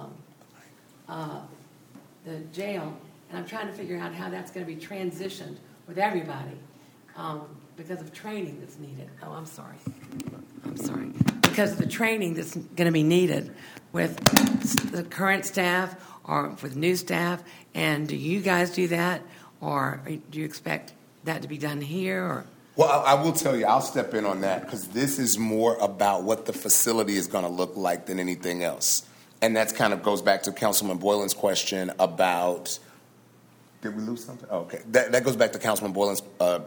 the jail. And I'm trying to figure out how that's going to be transitioned with everybody because of training that's needed. Oh, I'm sorry. Because of the training that's going to be needed with the current staff or with new staff. And do you guys do that, or do you expect that to be done here? Or? Well, I will tell you, I'll step in on that, because this is more about what the facility is going to look like than anything else. And that kind of goes back to Councilman Boylan's question about, did we lose something? Oh, okay. That goes back to Councilman Boylan's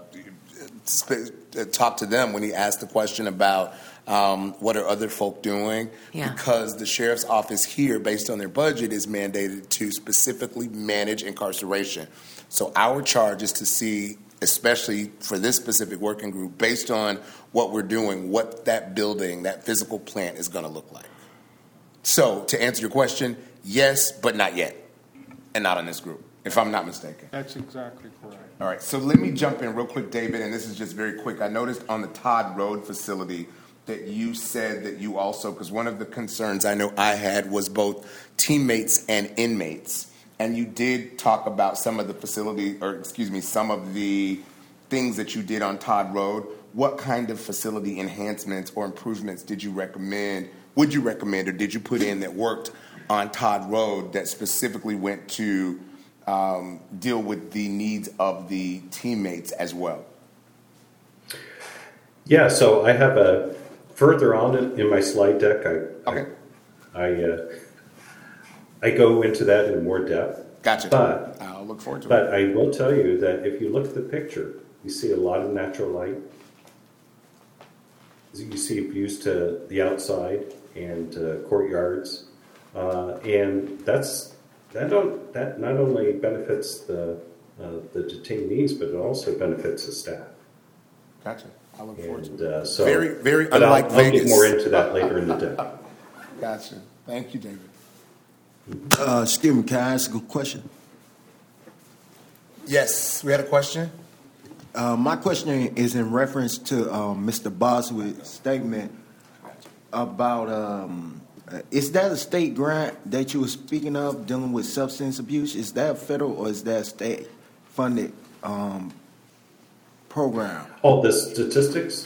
talk to them when he asked the question about what are other folk doing? Yeah. Because the sheriff's office here, based on their budget, is mandated to specifically manage incarceration. So our charge is to see, especially for this specific working group, based on what we're doing, what that building, that physical plant is going to look like. So to answer your question, yes, but not yet, and not on this group, if I'm not mistaken. That's exactly correct. All right, so let me jump in real quick, David, and this is just very quick. I noticed on the Todd Road facility that you said that you also, because one of the concerns I know I had was both teammates and inmates, and you did talk about some of the some of the things that you did on Todd Road. What kind of facility enhancements or improvements would you recommend, or did you put in that worked on Todd Road that specifically went to deal with the needs of the teammates as well? Yeah, so I have a further on in my slide deck. I go into that in more depth. Gotcha. But I'll look forward to it. But I will tell you that if you look at the picture, you see a lot of natural light. You see views to the outside and courtyards, and that not only benefits the detainees, but it also benefits the staff. Gotcha. I look forward to it. So very, very unlike I'll Vegas. get more into that later in the day. Gotcha. Thank you, David. Stephen, can I ask a question? Yes, we had a question. My question is in reference to Mr. Boswick's statement about is that a state grant that you were speaking of dealing with substance abuse? Is that federal or is that state-funded program? Oh, the statistics?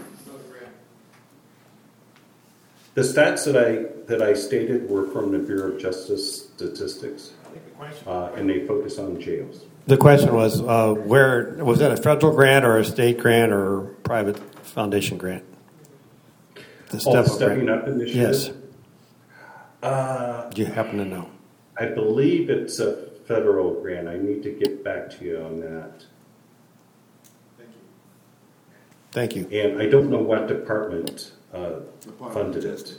The stats that I stated were from the Bureau of Justice statistics, and they focus on jails. The question was, where was that, a federal grant or a state grant or private foundation grant? The Stepping Up initiative? Yes. Do you happen to know? I believe it's a federal grant. I need to get back to you on that. Thank you. And I don't know what department funded it.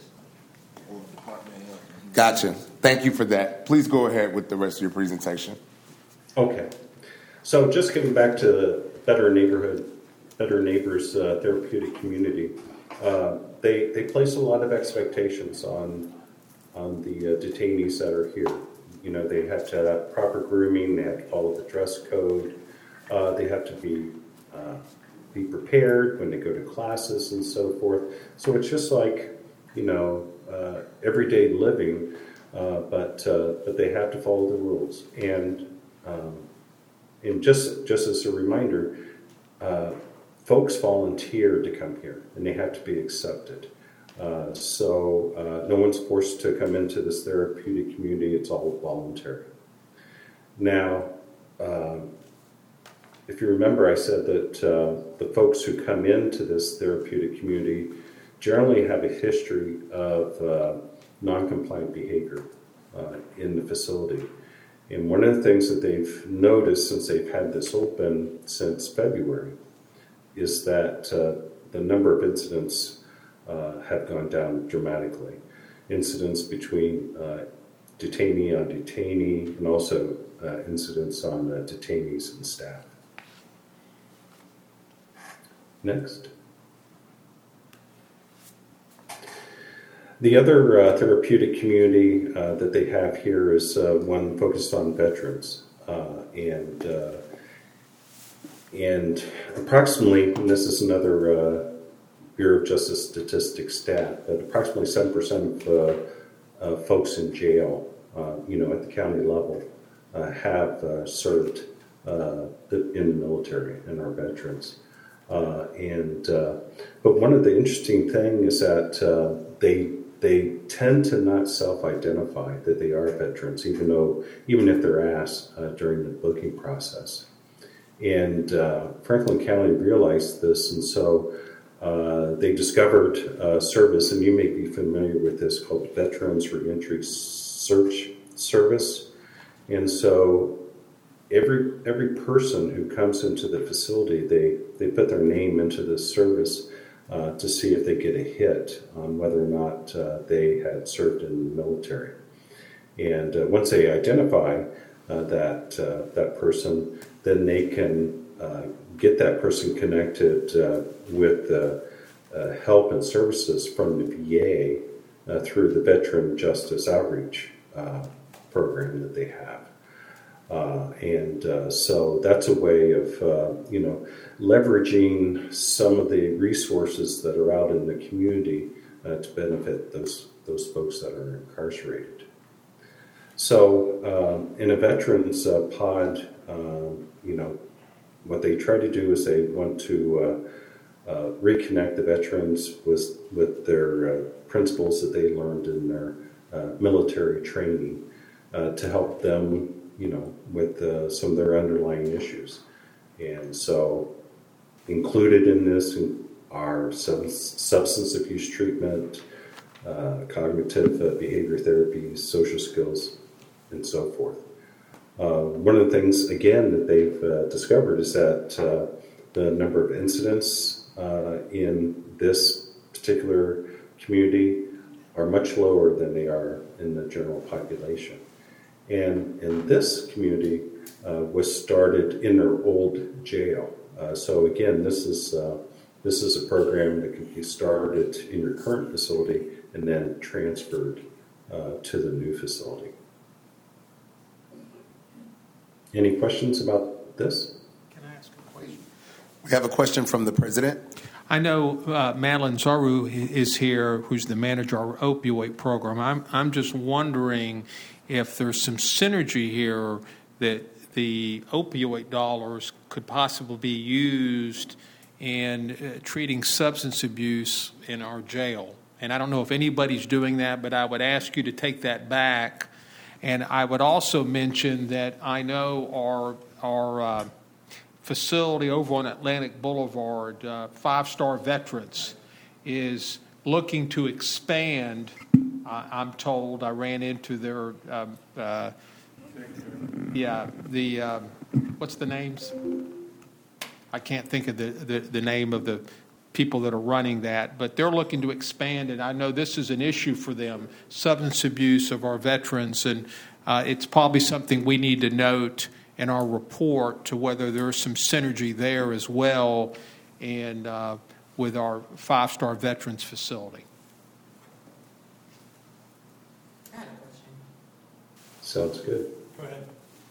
Gotcha. Thank you for that. Please go ahead with the rest of your presentation. Okay. So just getting back to the Better Neighbors therapeutic community, they place a lot of expectations on the detainees that are here. You know, they have to have proper grooming, they have to follow the dress code, they have to be prepared when they go to classes and so forth. So it's just like, everyday living, but they have to follow the rules. And just as a reminder, folks volunteer to come here, and they have to be accepted. So no one's forced to come into this therapeutic community. It's all voluntary. Now, if you remember, I said that the folks who come into this therapeutic community generally have a history of non-compliant behavior in the facility. And one of the things that they've noticed since they've had this open since February is that the number of incidents have gone down dramatically. Incidents between detainee on detainee, and also incidents on detainees and staff. Next. The other therapeutic community that they have here is one focused on veterans, and approximately, and this is another Bureau of Justice Statistics stat, but approximately 7% of folks in jail, at the county level, have served in the military and are veterans. But one of the interesting things is that they tend to not self-identify that they are veterans, even if they're asked during the booking process. And Franklin County realized this, and so they discovered a service, and you may be familiar with this, called Veterans Reentry Search Service. And so every person who comes into the facility, they put their name into this service to see if they get a hit on whether or not they had served in the military. And once they identify that person, then they can get that person connected with help and services from the VA through the Veteran Justice Outreach program that they have. So that's a way of, leveraging some of the resources that are out in the community to benefit those folks that are incarcerated. So in a veterans pod, what they try to do is they want to reconnect the veterans with their principles that they learned in their military training to help them with some of their underlying issues. And so included in this are substance abuse treatment, cognitive behavior therapy, social skills, and so forth. One of the things, again, that they've discovered is that the number of incidents in this particular community are much lower than they are in the general population. And this community was started in their old jail. So again, this is a program that can be started in your current facility and then transferred to the new facility. Any questions about this? Can I ask a question? We have a question from the president. I know Madeline Zaru is here, who's the manager of our opioid program. I'm just wondering if there's some synergy here that the opioid dollars could possibly be used in treating substance abuse in our jail. And I don't know if anybody's doing that, but I would ask you to take that back. And I would also mention that I know our facility over on Atlantic Boulevard, Five Star Veterans, is looking to expand. I'm told, I ran into their, what's the names? I can't think of the name of the people that are running that, but they're looking to expand it. I know this is an issue for them, substance abuse of our veterans, and it's probably something we need to note in our report to whether there's some synergy there as well and with our Five Star Veterans facility. Sounds good. Go ahead.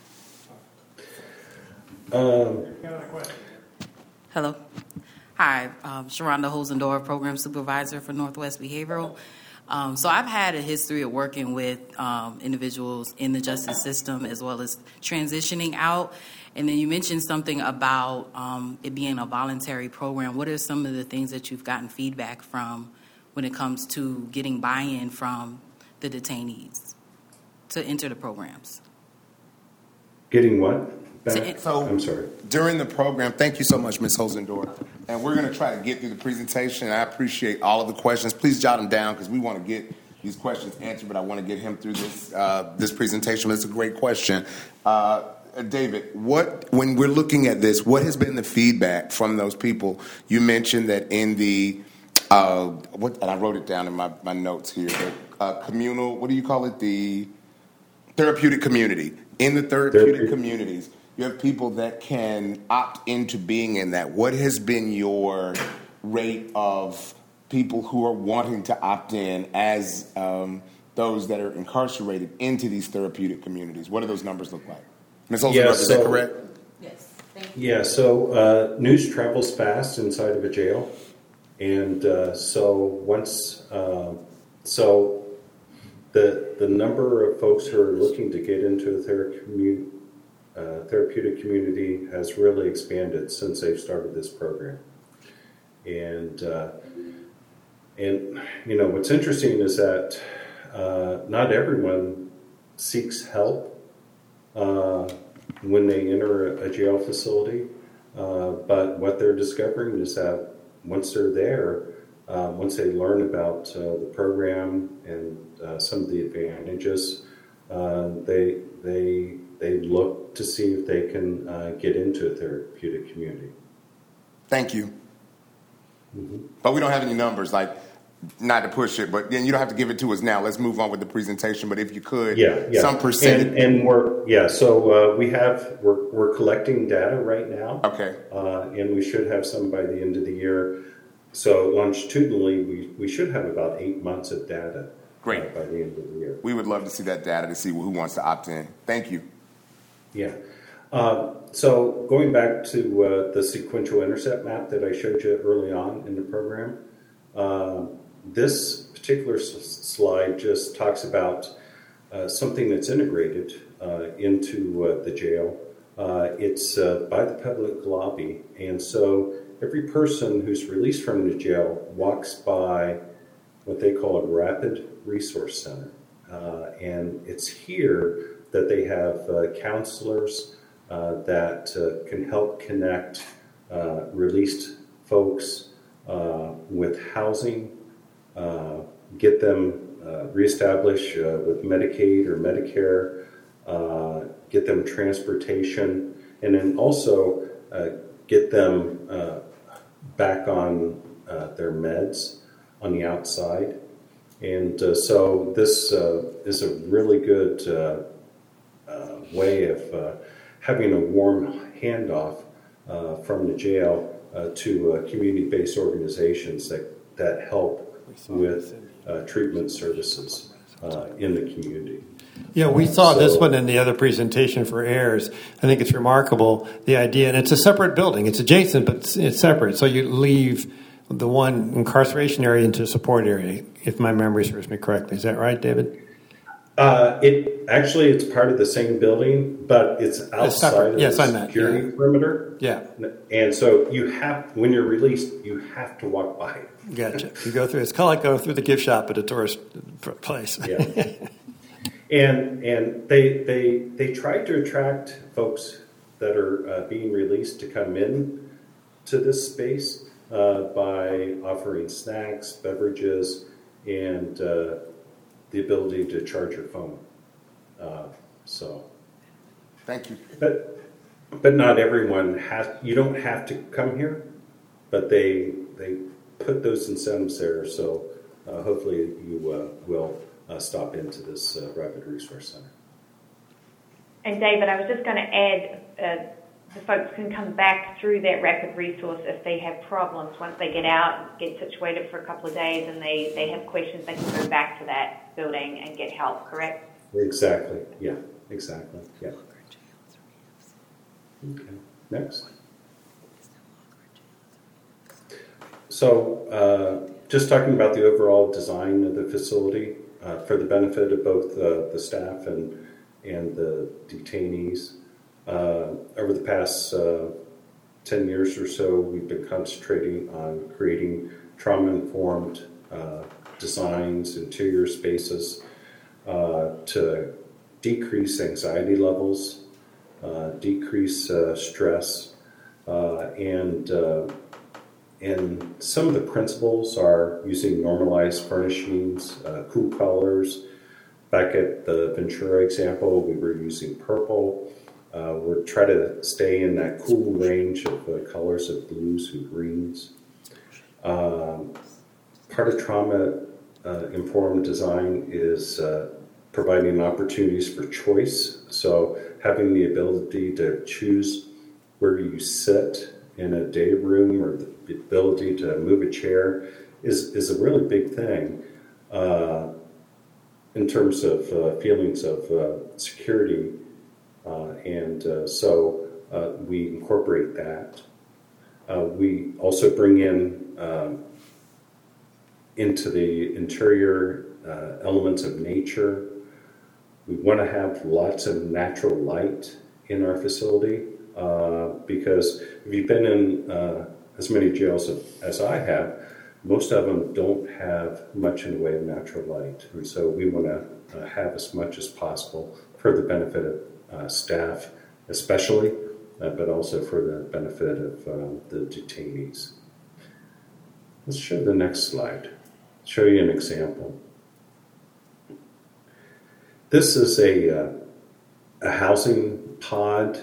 Hello. Hi, Sharonda Hosendorf, Program Supervisor for Northwest Behavioral. So I've had a history of working with individuals in the justice system as well as transitioning out. And then you mentioned something about it being a voluntary program. What are some of the things that you've gotten feedback from when it comes to getting buy-in from the detainees to enter the programs? Getting what? So I'm sorry. During the program, thank you so much, Ms. Hosendorf. And we're going to try to get through the presentation. I appreciate all of the questions. Please jot them down because we want to get these questions answered, but I want to get him through this presentation. It's a great question. David, when we're looking at this, what has been the feedback from those people? You mentioned that in the, and I wrote it down in my notes here, the communal, what do you call it? The therapeutic community. In the therapeutic communities, you have people that can opt into being in that. What has been your rate of people who are wanting to opt in as those that are incarcerated into these therapeutic communities? What do those numbers look like? Ms. Olsenberg, is that correct? Yes. Thank Yeah, so news travels fast inside of a jail. And so the number of folks who are looking to get into a therapeutic community has really expanded since they've started this program. And you know, what's interesting is that not everyone seeks help when they enter a jail facility, but what they're discovering is that once they're there, once they learn about the program and some of the advantages, they look to see if they can get into a therapeutic community. Thank you. Mm-hmm. But we don't have any numbers, like, not to push it, but then you don't have to give it to us now. Let's move on with the presentation. But if you could, some percentage. And we're collecting data right now. Okay. And we should have some by the end of the year. So longitudinally, we should have about 8 months of data. Great. By the end of the year. We would love to see that data to see who wants to opt in. Thank you. Yeah. So going back to the sequential intercept map that I showed you early on in the program, this particular slide just talks about something that's integrated into the jail. It's by the public lobby, and so every person who's released from the jail walks by what they call a rapid resource center. And it's here that they have counselors that can help connect released folks with housing, get them reestablished with Medicaid or Medicare, get them transportation, and then also get them back on their meds on the outside. And so this is a really good way of having a warm handoff from the jail to community-based organizations that help with treatment services in the community. Yeah, we saw this one in the other presentation for AIRS. I think it's remarkable, the idea, and it's a separate building. It's adjacent, but it's separate. So you leave the one incarceration area into a support area, if my memory serves me correctly. Is that right, David? It's part of the same building, but it's outside of the security perimeter. Yeah. And so when you're released, you have to walk by it. Gotcha. You go through, it's kind of like go through the gift shop at a tourist place. Yeah. And they try to attract folks that are being released to come in to this space by offering snacks, beverages, and the ability to charge your phone. Thank you. But not everyone you don't have to come here, but they put those incentives there, so hopefully you will stop into this Rapid Resource Center. And David, I was just going to add, the folks can come back through that Rapid Resource if they have problems. Once they get out, get situated for a couple of days, and they have questions, they can go back to that building and get help, correct? Exactly, yeah, exactly, yeah. Okay, next. So just talking about the overall design of the facility for the benefit of both the staff and the detainees. Over the past 10 years or so, we've been concentrating on creating trauma-informed designs, interior spaces to decrease anxiety levels, decrease stress, and some of the principles are using normalized furnishings, cool colors. Back at the Ventura example, we were using purple. We're trying to stay in that cool range of colors of blues and greens. Part of trauma-informed design is providing opportunities for choice. So having the ability to choose where you sit in a day room, or the ability to move a chair is a really big thing in terms of feelings of security, so we incorporate that. We also bring in into the interior elements of nature. We want to have lots of natural light in our facility because if you've been in as many jails as I have, most of them don't have much in the way of natural light. And so we want to have as much as possible for the benefit of staff especially, but also for the benefit of the detainees. Let's show the next slide. Show you an example. This is a housing pod.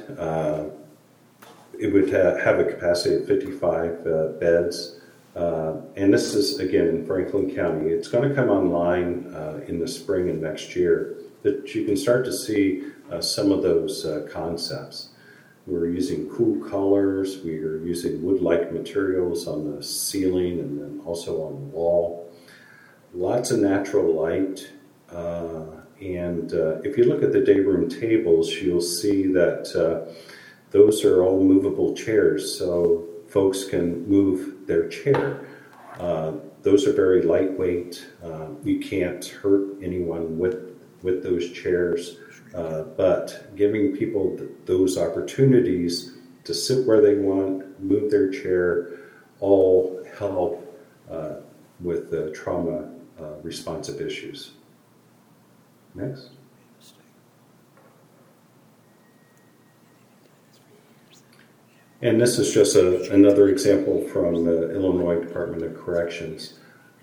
It would have a capacity of 55 beds. And this is, again, in Franklin County. It's going to come online in the spring of next year. But you can start to see some of those concepts. We're using cool colors. We are using wood-like materials on the ceiling and then also on the wall. Lots of natural light. And if you look at the day room tables, you'll see that those are all movable chairs, so folks can move their chair. Those are very lightweight. You can't hurt anyone with those chairs, but giving people those opportunities to sit where they want, move their chair, all help with the trauma responsive issues. Next. And this is just another example from the Illinois Department of Corrections.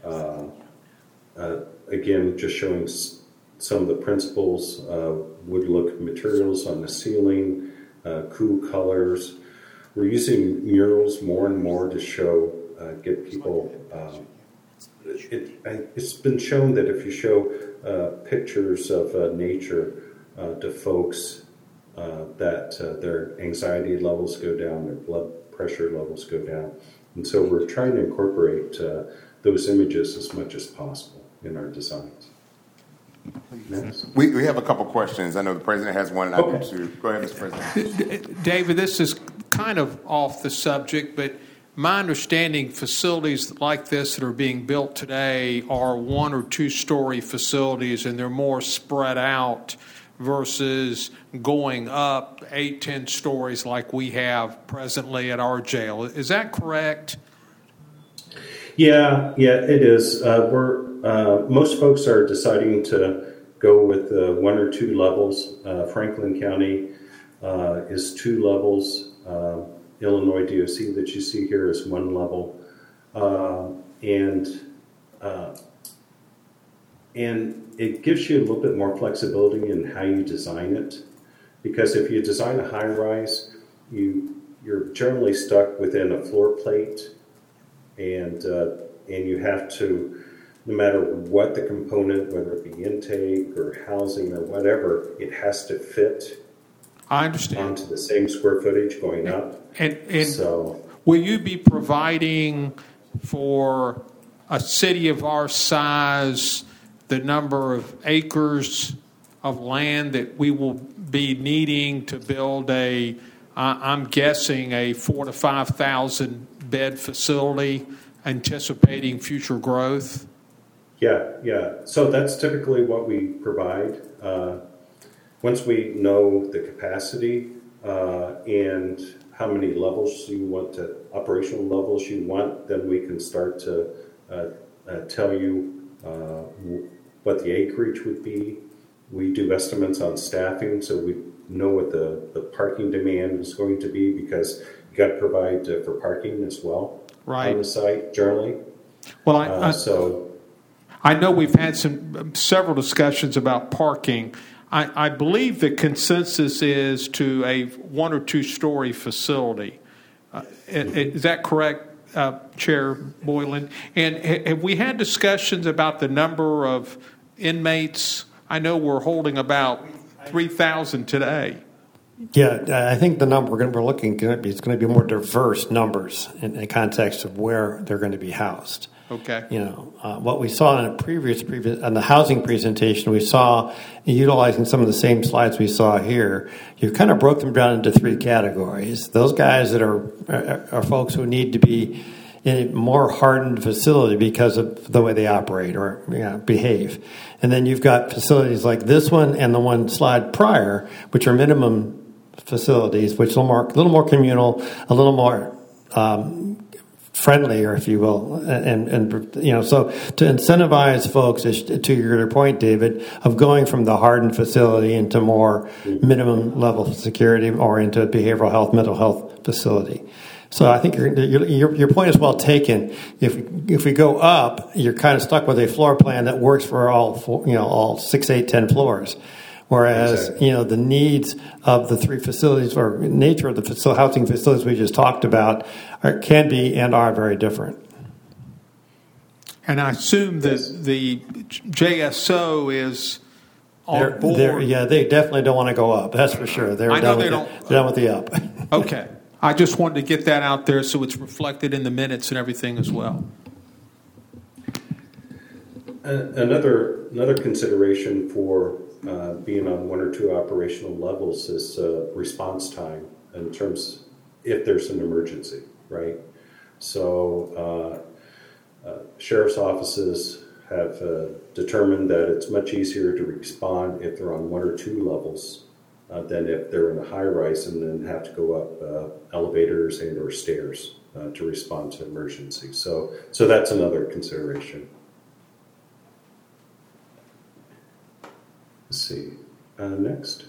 Again, just showing some of the principles, wood-look materials on the ceiling, cool colors. We're using murals more and more to show, get people. It's been shown that if you show pictures of nature to folks, that their anxiety levels go down, their blood pressure levels go down. And so we're trying to incorporate those images as much as possible in our designs. Next. We have a couple questions. I know the president has one, and I do too. Go ahead, Mr. President. David, this is kind of off the subject, but my understanding facilities like this that are being built today are 1 or 2 story facilities, and they're more spread out versus going up 8, 10 stories like we have presently at our jail. Is that correct? Yeah, it is. Most folks are deciding to go with 1 or 2 levels. Franklin County is 2 levels. Illinois DOC that you see here is 1 level. And it gives you a little bit more flexibility in how you design it. Because if you design a high-rise, you're generally stuck within a floor plate, and you have to, no matter what the component, whether it be intake or housing or whatever, it has to fit. I understand. Onto the same square footage going up. And so, will you be providing for a city of our size the number of acres of land that we will be needing to build I'm guessing a 4,000 to 5,000 bed facility, anticipating future growth? Yeah. So that's typically what we provide. Once we know the capacity and how many levels you want, operational levels you want, then we can start to tell you what the acreage would be. We do estimates on staffing, so we know what the parking demand is going to be, because you got to provide for parking as well on the site generally. Well, I know we've had several discussions about parking. I believe the consensus is to a 1 or 2 story facility. Is that correct, Chair Boylan? And have we had discussions about the number of inmates? I know we're holding about 3,000 today. Yeah, I think the number we're looking at it's going to be more diverse numbers in the context of where they're going to be housed. Okay. What we saw in a previous on the housing presentation, we saw utilizing some of the same slides we saw here. You kind of broke them down into three categories. Those guys that are folks who need to be in a more hardened facility because of the way they operate or behave. And then you've got facilities like this one and the one slide prior, which are minimum facilities, which are a little more communal, a little more friendlier, if you will, and so to incentivize folks, to your point, David, of going from the hardened facility into more minimum level of security or into a behavioral health, mental health facility. So I think your point is well taken. If we go up, you're kind of stuck with a floor plan that works for all 6, 8, 10 floors. Whereas, the needs of the three facilities or nature of the housing facilities we just talked about can be and are very different. And I assume that the JSO is on board. They definitely don't want to go up. That's for sure. They're done with the up. Okay. I just wanted to get that out there so it's reflected in the minutes and everything as well. Another consideration for being on one or two operational levels is response time in terms if there's an emergency, right? So sheriff's offices have determined that it's much easier to respond if they're on one or two levels than if they're in a high rise and then have to go up elevators and or stairs to respond to emergency. So that's another consideration. Let's see. Next.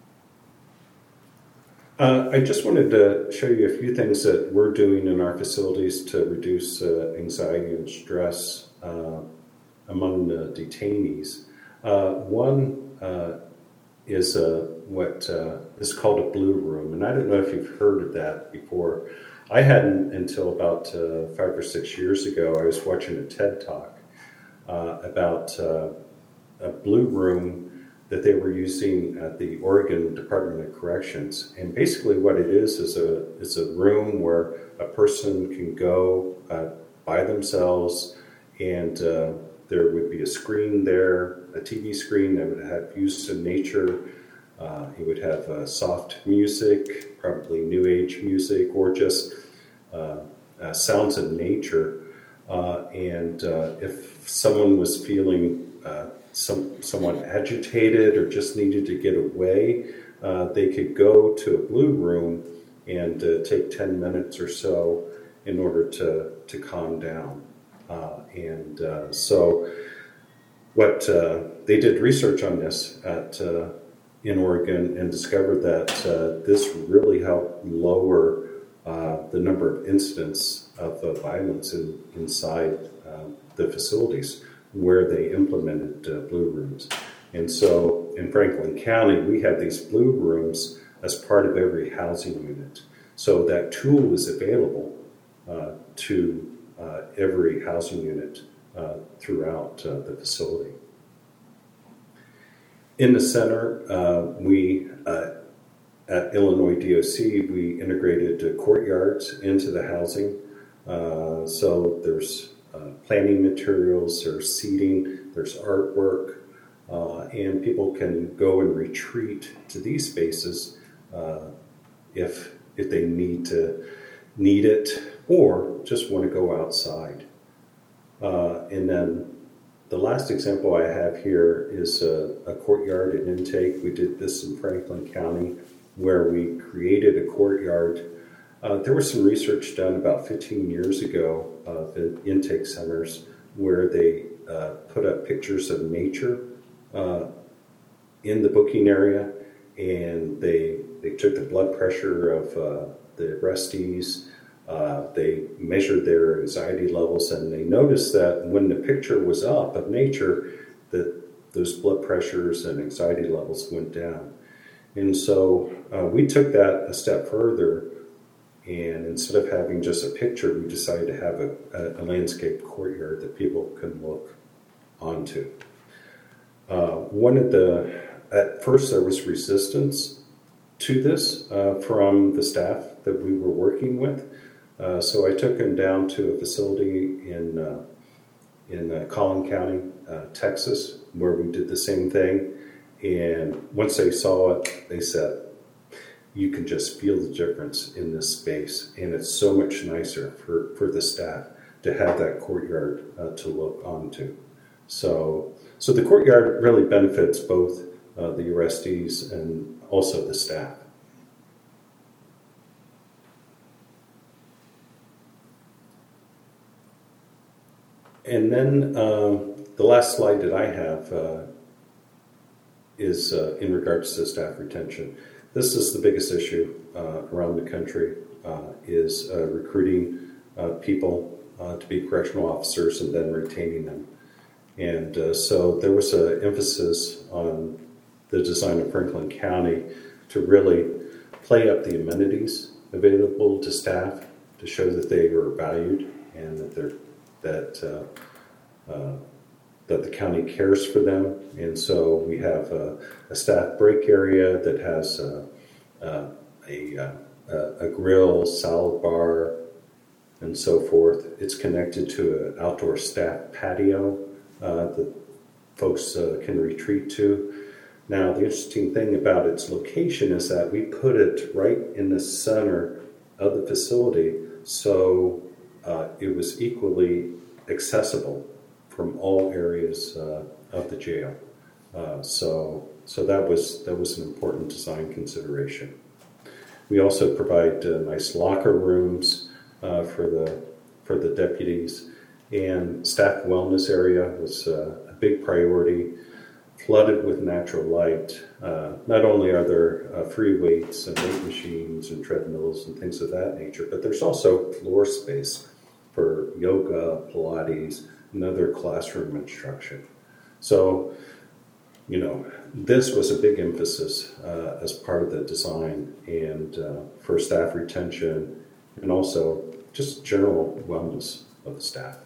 I just wanted to show you a few things that we're doing in our facilities to reduce anxiety and stress among the detainees. One is what is called a blue room, and I don't know if you've heard of that before. I hadn't until about 5 or 6 years ago. I was watching a TED Talk about a blue room that they were using at the Oregon Department of Corrections. And basically what it is a room where a person can go by themselves, and there would be a screen there, a TV screen that would have views of nature. It would have soft music, probably new age music, or just sounds of nature. And if someone was feeling somewhat agitated or just needed to get away, they could go to a blue room and take 10 minutes or so in order to calm down. So what they did research on this in Oregon and discovered that this really helped lower the number of incidents of violence inside the facilities where they implemented blue rooms. And so in Franklin County, we have these blue rooms as part of every housing unit. So that tool is available to every housing unit throughout the facility. In the center, we at Illinois DOC, we integrated courtyards into the housing. So there's planning materials, there's seating, there's artwork, and people can go and retreat to these spaces if they need it or just want to go outside. And then the last example I have here is a courtyard and intake. We did this in Franklin County where we created a courtyard. There was some research done about 15 years ago of intake centers where they put up pictures of nature in the booking area, and they took the blood pressure of the arrestees. They measured their anxiety levels, and they noticed that when the picture was up of nature, that those blood pressures and anxiety levels went down. And so we took that a step further, and instead of having just a picture, we decided to have a landscape courtyard that people can look onto. At first there was resistance to this from the staff that we were working with. So I took him down to a facility in in Collin County, Texas, where we did the same thing. And once they saw it, they said, you can just feel the difference in this space. And it's so much nicer for the staff to have that courtyard to look onto. So the courtyard really benefits both the arrestees and also the staff. And then the last slide that I have is in regards to staff retention. This is the biggest issue around the country, is recruiting people to be correctional officers and then retaining them. And so there was an emphasis on the design of Franklin County to really play up the amenities available to staff to show that they were valued and that the county cares for them. And so we have a staff break area that has a grill, salad bar, and so forth. It's connected to an outdoor staff patio that folks can retreat to. Now, the interesting thing about its location is that we put it right in the center of the facility, so it was equally accessible from all areas of the jail. So that was an important design consideration. We also provide nice locker rooms for the deputies, and staff wellness area was a big priority. Flooded with natural light. Not only are there free weights and weight machines and treadmills and things of that nature, but there's also floor space for yoga, Pilates, and other classroom instruction. So, this was a big emphasis as part of the design and for staff retention and also just general wellness of the staff.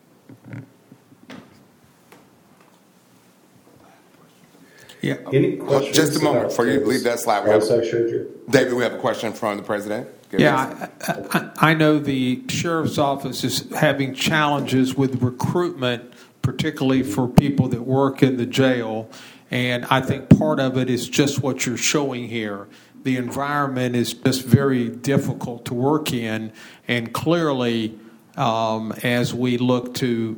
Yeah. Any questions? Just a moment before you leave that slide. I showed you. David, we have a question from the president. I know the sheriff's office is having challenges with recruitment, particularly for people that work in the jail. And I think part of it is just what you're showing here. The environment is just very difficult to work in. And clearly, as we look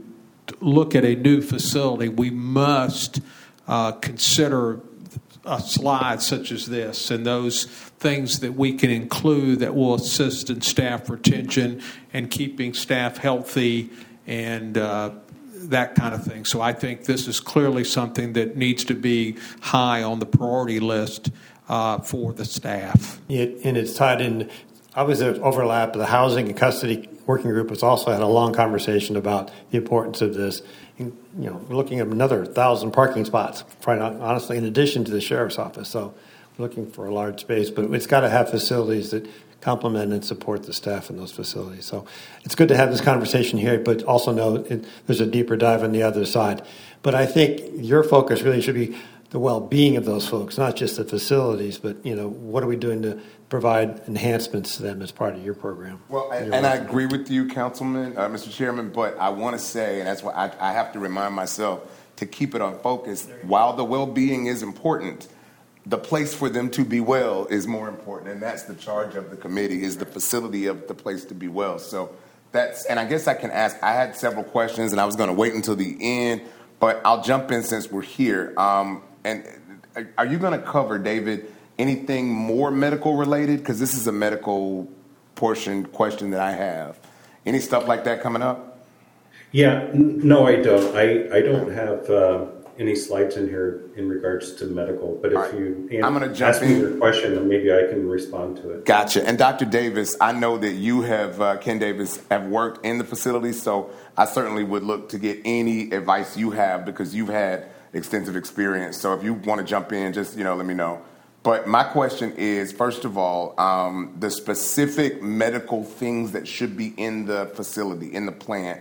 at a new facility, we must consider a slide such as this and those things that we can include that will assist in staff retention and keeping staff healthy and that kind of thing. So I think this is clearly something that needs to be high on the priority list for the staff. And it's tied in. I was at overlap. The housing and custody working group has also had a long conversation about the importance of this. And, we're looking at another 1,000 parking spots, honestly, in addition to the sheriff's office. So we're looking for a large space, but it's got to have facilities that complement and support the staff in those facilities. So it's good to have this conversation here, but also know there's a deeper dive on the other side. But I think your focus really should be the well-being of those folks, not just the facilities, but, what are we doing to provide enhancements to them as part of your program? Well, and I agree with you, Councilman, Mr. Chairman, but I want to say, and that's why I have to remind myself to keep it on focus. While the well-being is important, the place for them to be well is more important, and that's the charge of the committee, is the facility of the place to be well. So and I guess I can ask, I had several questions, and I was going to wait until the end, but I'll jump in since we're here. And are you going to cover, David, anything more medical related? Because this is a medical question that I have. Any stuff like that coming up? Yeah, no, I don't. I don't have any slides in here in regards to medical, but if you ask me your question, then maybe I can respond to it. Gotcha. And Dr. Davis, I know that you have, Ken Davis, have worked in the facility, so I certainly would look to get any advice you have because you've had extensive experience. So if you want to jump in, just, let me know. But my question is, first of all, the specific medical things that should be in the facility, in the plant,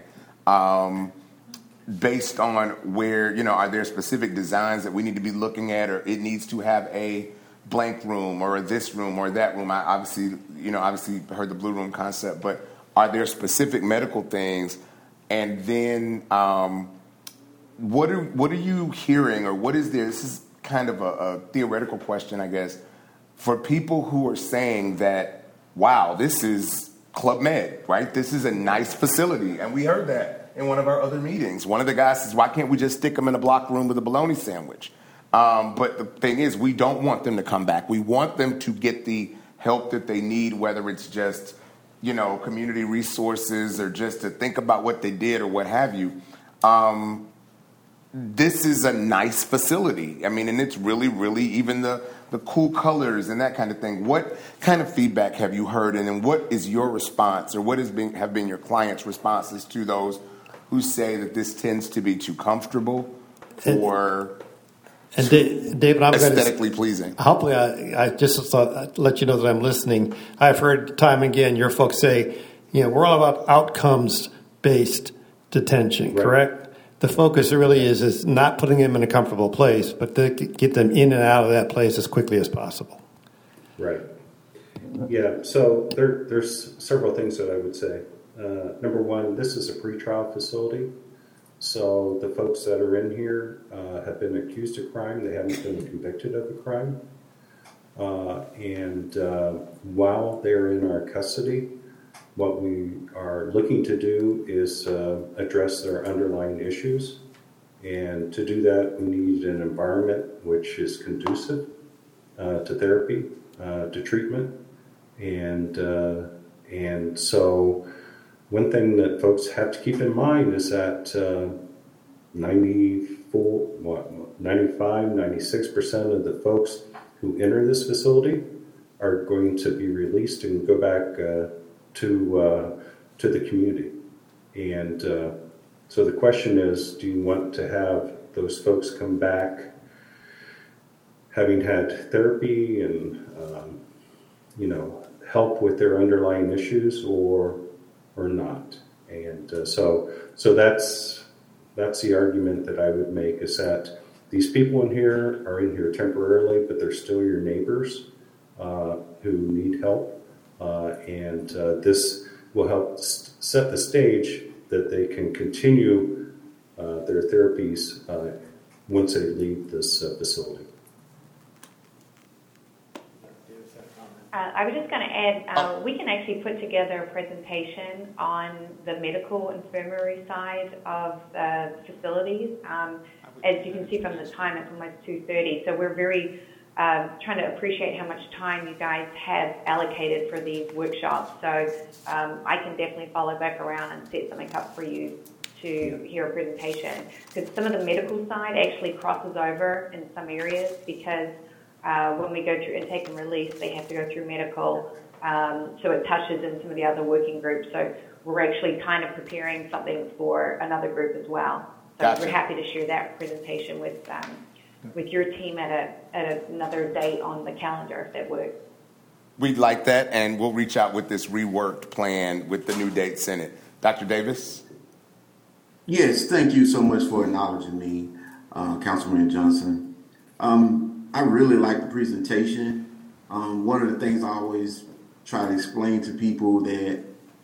based on where, are there specific designs that we need to be looking at, or it needs to have a blank room or this room or that room? I obviously heard the blue room concept, but are there specific medical things And then what are you hearing, or what is there? This is kind of a theoretical question, I guess, for people who are saying that, wow, this is Club Med, right? This is a nice facility. And we heard that in one of our other meetings. One of the guys says, why can't we just stick them in a block room with a bologna sandwich? But the thing is, we don't want them to come back. We want them to get the help that they need, whether it's just, community resources or just to think about what they did or what have you. This is a nice facility. I mean, and it's really, really, even the cool colors and that kind of thing. What kind of feedback have you heard, and then what is your response, or what have been your clients' responses to those who say that this tends to be too comfortable or David, I'm aesthetically pleasing? Hopefully, I just thought I'd let you know that I'm listening. I've heard time and again your folks say, we're all about outcomes-based detention, right? Correct? The focus really is not putting them in a comfortable place, but to get them in and out of that place as quickly as possible. Right. Yeah, so there's several things that I would say. Number one, this is a pretrial facility. So the folks that are in here have been accused of crime. They haven't been convicted of a crime. And while they're in our custody, what we are looking to do is address their underlying issues. And to do that, we need an environment which is conducive to therapy, to treatment. And so one thing that folks have to keep in mind is that 96% of the folks who enter this facility are going to be released and go back to the community. And so the question is, do you want to have those folks come back having had therapy and help with their underlying issues, or not? And so that's the argument that I would make, is that these people in here are in here temporarily, but they're still your neighbors who need help. And this will help set the stage that they can continue their therapies once they leave this facility. I was just going to add, we can actually put together a presentation on the medical infirmary side of the facilities. As you can see from the time, it's almost 2:30, so we're very trying to appreciate how much time you guys have allocated for these workshops. So I can definitely follow back around and set something up for you to hear a presentation. Because some of the medical side actually crosses over in some areas, because when we go through intake and release, they have to go through medical. So it touches in some of the other working groups. So we're actually kind of preparing something for another group as well. So Gotcha. We're happy to share that presentation with your team at another date on the calendar, if that works. We'd like that, and we'll reach out with this reworked plan with the new dates in it. Dr. Davis? Yes, thank you so much for acknowledging me, Councilman Johnson. I really like the presentation. One of the things I always try to explain to people that,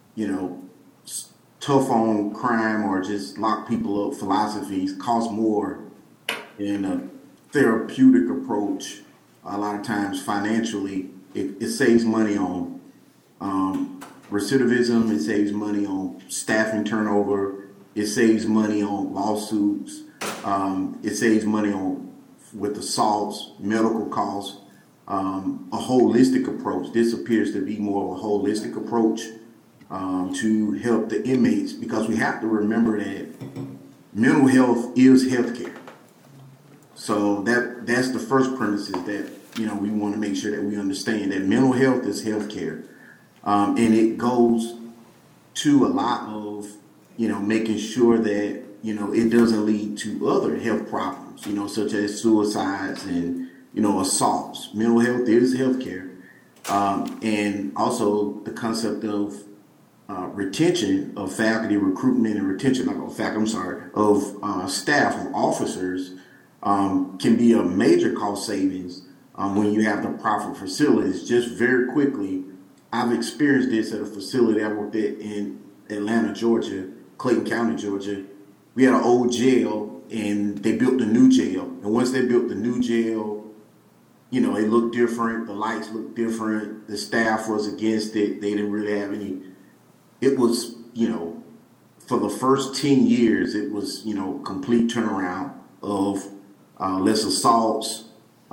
tough on crime or just lock people up philosophies cost more than a therapeutic approach. A lot of times financially, it saves money on recidivism, it saves money on staffing turnover, it saves money on lawsuits, it saves money on with assaults, medical costs, a holistic approach. This appears to be more of a holistic approach to help the inmates, because we have to remember that mental health is healthcare. So that's the first premise, is that we want to make sure that we understand that mental health is healthcare, and it goes to a lot of making sure that it doesn't lead to other health problems, such as suicides and assaults. Mental health is healthcare, and also the concept of retention of faculty, recruitment and retention of staff, of officers, can be a major cost savings when you have the proper facilities. Just very quickly, I've experienced this at a facility I worked at in Atlanta, Georgia, Clayton County, Georgia. We had an old jail, and they built a new jail. And once they built the new jail, you know, it looked different. The lights looked different. The staff was against it. They didn't really have any. It was, you know, for the first 10 years, it was, you know, complete turnaround of less assaults,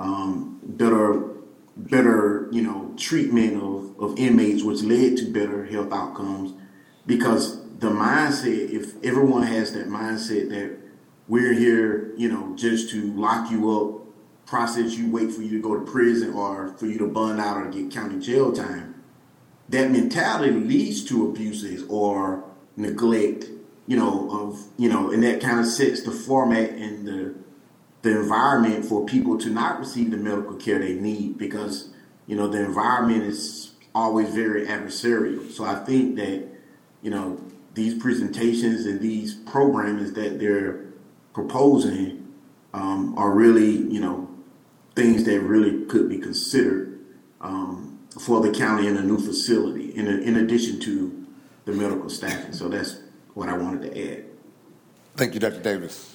better, you know, treatment of inmates, which led to better health outcomes. Because the mindset, if everyone has that mindset that we're here, you know, just to lock you up, process you, wait for you to go to prison or for you to bond out or get county jail time, that mentality leads to abuses or neglect, you know, and that kind of sets the format and the environment for people to not receive the medical care they need, because, you know, the environment is always very adversarial. So I think that, you know, these presentations and these programs that they're proposing are really, you know, things that really could be considered for the county in a new facility, in addition to the medical staffing. So that's what I wanted to add. Thank you, Dr. Davis.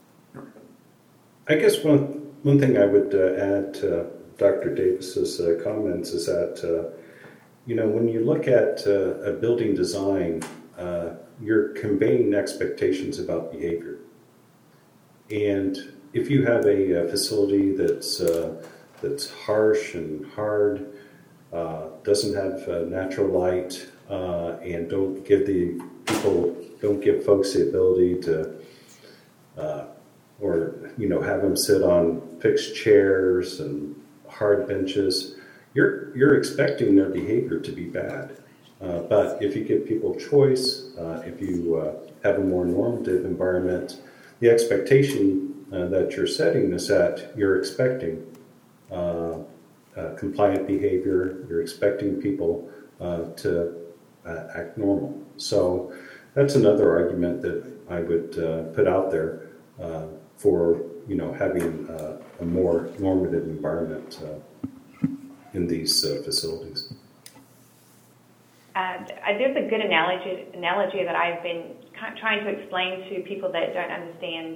I guess one thing I would add to Dr. Davis's comments is that, you know, when you look at a building design, you're conveying expectations about behavior. And if you have a facility that's harsh and hard, doesn't have natural light, and don't give folks the ability to, or, you know, have them sit on fixed chairs and hard benches, you're expecting their behavior to be bad. But if you give people choice, if you have a more normative environment, the expectation that you're setting is that you're expecting compliant behavior, you're expecting people to act normal. So that's another argument that I would put out there for, you know, having a more normative environment in these facilities. There's a good analogy that I've been trying to explain to people that don't understand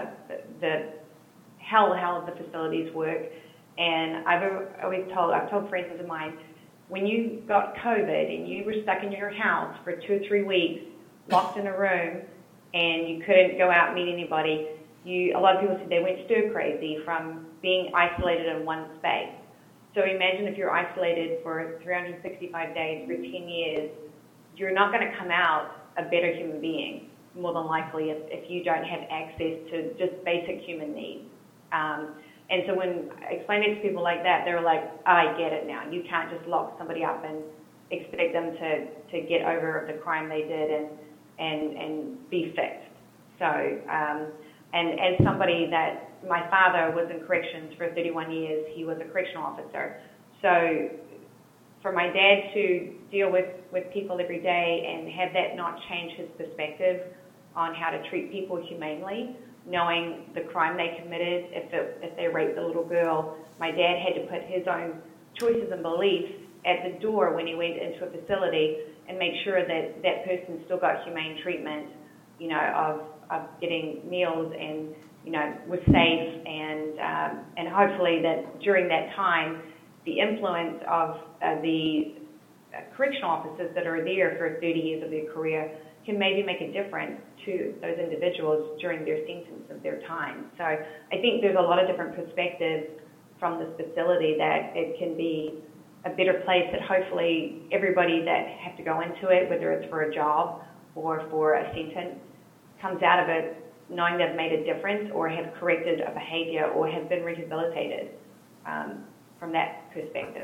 how the facilities work. And I've told friends of mine, when you got COVID and you were stuck in your house for 2 or 3 weeks, locked in a room, and you couldn't go out and meet anybody, a lot of people said they went stir crazy from being isolated in one space. So imagine if you're isolated for 365 days for 10 years, you're not going to come out a better human being, more than likely, if you don't have access to just basic human needs. And so when I explain it to people like that, they're like, I get it now. You can't just lock somebody up and expect them to get over the crime they did and be fixed. So, and as somebody that, my father was in corrections for 31 years. He was a correctional officer. So for my dad to deal with people every day and have that not change his perspective on how to treat people humanely, knowing the crime they committed, if they raped a little girl, my dad had to put his own choices and beliefs at the door when he went into a facility and make sure that that person still got humane treatment, you know, of getting meals and, you know, was safe, and hopefully that during that time, the influence of the correctional officers that are there for 30 years of their career can maybe make a difference to those individuals during their sentence of their time. So I think there's a lot of different perspectives from this facility that it can be a better place that hopefully everybody that have to go into it, whether it's for a job or for a sentence, comes out of it knowing they've made a difference or have corrected a behavior or have been rehabilitated from that perspective.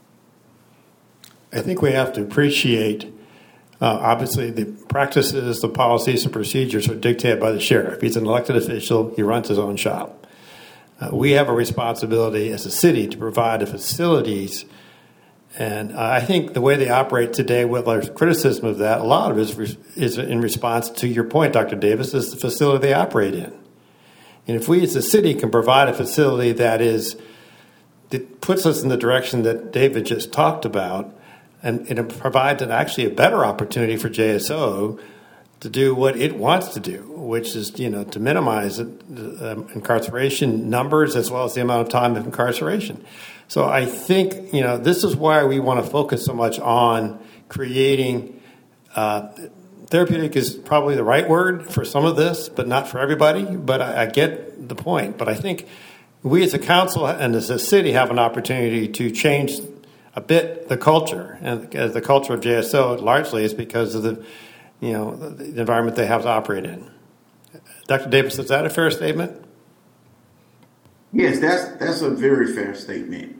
I think we have to appreciate, obviously, the practices, the policies, and procedures are dictated by the sheriff. He's an elected official. He runs his own shop. We have a responsibility as a city to provide the facilities. And I think the way they operate today, with our criticism of that, a lot of it is in response to your point, Dr. Davis, is the facility they operate in. And if we as a city can provide a facility that puts us in the direction that David just talked about, and it provides actually a better opportunity for JSO to do what it wants to do, which is, to minimize incarceration numbers as well as the amount of time of incarceration. So I think, this is why we want to focus so much on creating therapeutic is probably the right word for some of this, but not for everybody. But I get the point. But I think we as a council and as a city have an opportunity to change a bit the culture. And the culture of JSO largely is because of the environment they have to operate in. Dr. Davis, is that a fair statement? Yes, that's a very fair statement.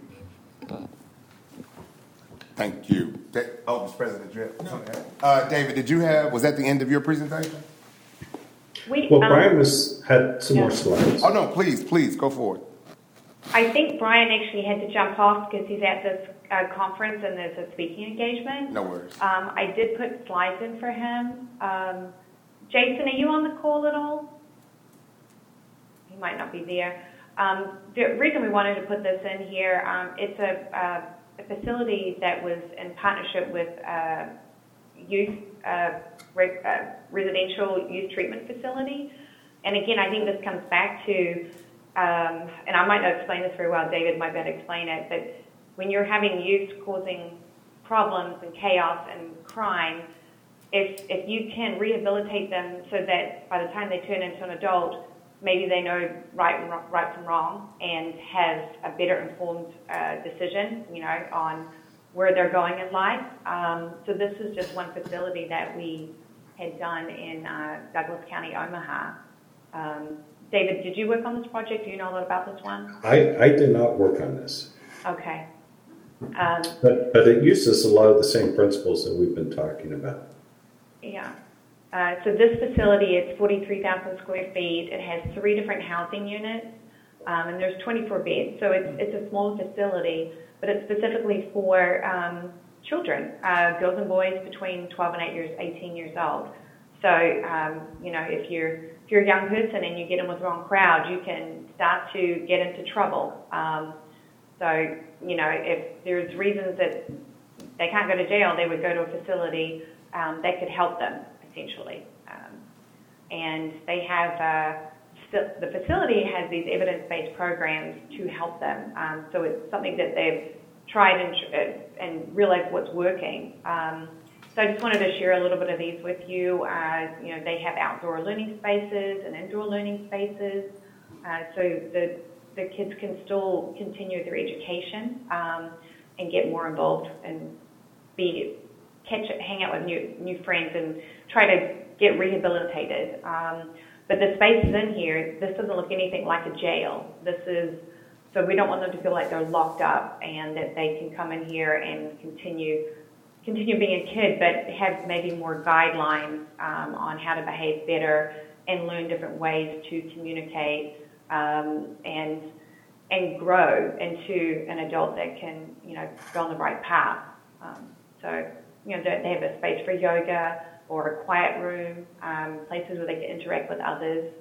Thank you. Mr. President, David, was that the end of your presentation? Well, Brian had some more slides. Oh, no, please, go forward. I think Brian actually had to jump off because he's at this conference and there's a speaking engagement. No worries. I did put slides in for him. Jason, are you on the call at all? He might not be there. The reason we wanted to put this in here, it's a facility that was in partnership with youth residential youth treatment facility. And again, I think this comes back to, and I might not explain this very well, David might better explain it, but when you're having youth causing problems and chaos and crime, if you can rehabilitate them so that by the time they turn into an adult, maybe they know right from wrong and have a better informed decision, on where they're going in life. So this is just one facility that we had done in Douglas County, Omaha. David, did you work on this project? Do you know a lot about this one? I did not work on this. Okay. But it uses a lot of the same principles that we've been talking about. Yeah. So this facility, it's 43,000 square feet. It has 3 different housing units, and there's 24 beds. So it's a small facility, but it's specifically for children, girls and boys between 12 and 18 years old. So, if you're a young person and you get in with the wrong crowd, you can start to get into trouble. So, if there's reasons that they can't go to jail, they would go to a facility that could help them, essentially. And they have, the facility has these evidence-based programs to help them. So it's something that they've tried and realized what's working. So I just wanted to share a little bit of these with you. They have outdoor learning spaces and indoor learning spaces. So the kids can still continue their education and get more involved and hang out with new friends and try to get rehabilitated. But the spaces in here, this doesn't look anything like a jail. So we don't want them to feel like they're locked up and that they can come in here and continue being a kid, but have maybe more guidelines on how to behave better and learn different ways to communicate and grow into an adult that can, go on the right path. So they have a space for yoga or a quiet room, places where they can interact with others.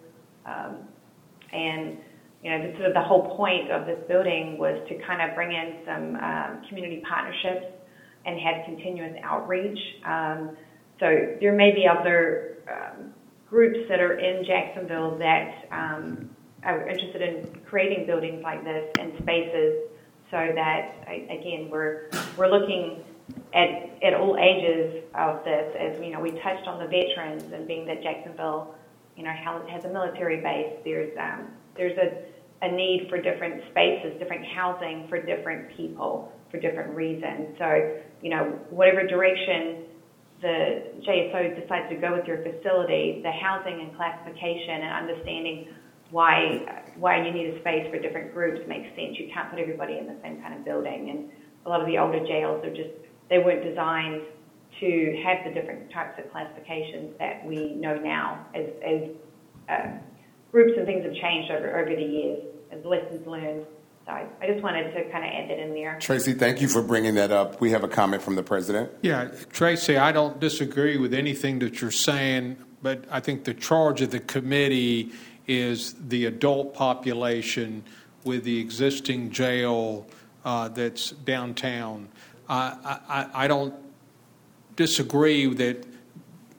The whole point of this building was to kind of bring in some community partnerships and have continuous outreach. So there may be other groups that are in Jacksonville that are interested in creating buildings like this and spaces so that, again, we're looking at all ages of this. As we touched on the veterans, and being that Jacksonville, has a military base, there's a need for different spaces, different housing for different people for different reasons. So, whatever direction the JSO decides to go with your facility, the housing and classification and understanding why you need a space for different groups makes sense. You can't put everybody in the same kind of building. And a lot of the older jails they weren't designed to have the different types of classifications that we know now as groups and things have changed over the years as lessons learned. So I just wanted to kind of add that in there. Tracy, thank you for bringing that up. We have a comment from the president. Yeah, Tracy, I don't disagree with anything that you're saying, but I think the charge of the committee is the adult population with the existing jail that's downtown. I don't disagree that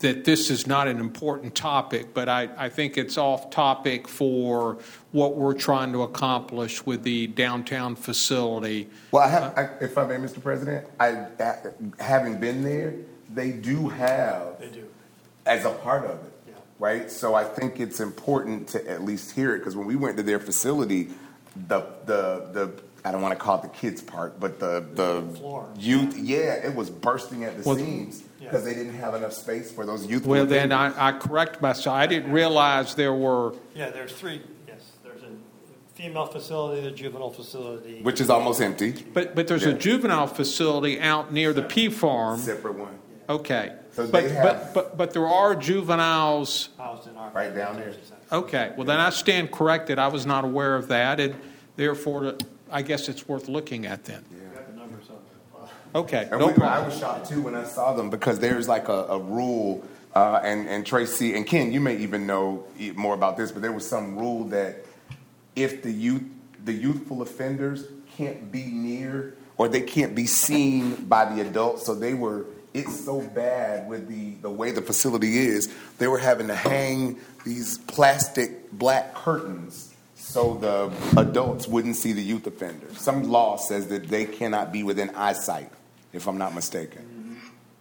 that this is not an important topic, but I think it's off topic for what we're trying to accomplish with the downtown facility. Well, if I may, Mr. President, having been there, they do have, as a part of it, right? So I think it's important to at least hear it, because when we went to their facility, the I don't want to call it the kids part, but the youth, it was bursting at the seams because they didn't have enough space for those youth. Well, then I correct myself. I didn't realize there were. Yeah, there's three. Yes, there's a female facility, the juvenile facility, which is almost empty. But there's a juvenile facility out near the P Farm. Separate one. Okay. So but there are juveniles right down there. Okay. Well, then I stand corrected. I was not aware of that, and therefore, I guess it's worth looking at then. Okay. And I was shocked too when I saw them, because there's like a rule, and Tracy and Ken, you may even know more about this, but there was some rule that if the youthful offenders can't be near, or they can't be seen by the adults, so it's so bad with the way the facility is, they were having to hang these plastic black curtains so the adults wouldn't see the youth offenders. Some law says that they cannot be within eyesight, if I'm not mistaken.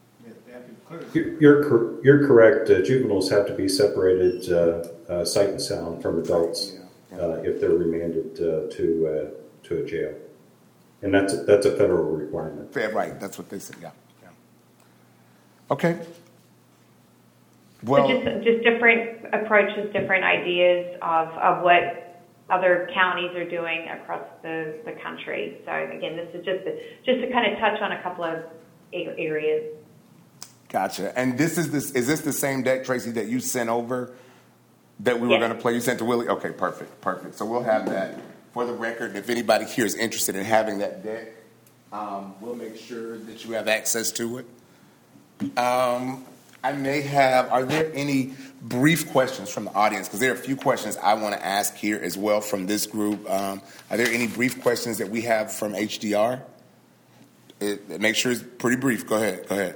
You're correct. Juveniles have to be separated sight and sound from adults if they're remanded to a jail, and that's a federal requirement. Right, that's what they said. Yeah. Okay. Well, so just different approaches, different ideas of what other counties are doing across the country. So again, this is just to kind of touch on a couple of areas. Gotcha. And is this the same deck, Tracy, that you sent over that we were going to play? You sent to Willie? Okay, perfect. So we'll have that for the record. If anybody here is interested in having that deck, we'll make sure that you have access to it. Are there any brief questions from the audience? Because there are a few questions I want to ask here as well from this group. Are there any brief questions that we have from HDR? Make sure it's pretty brief. Go ahead.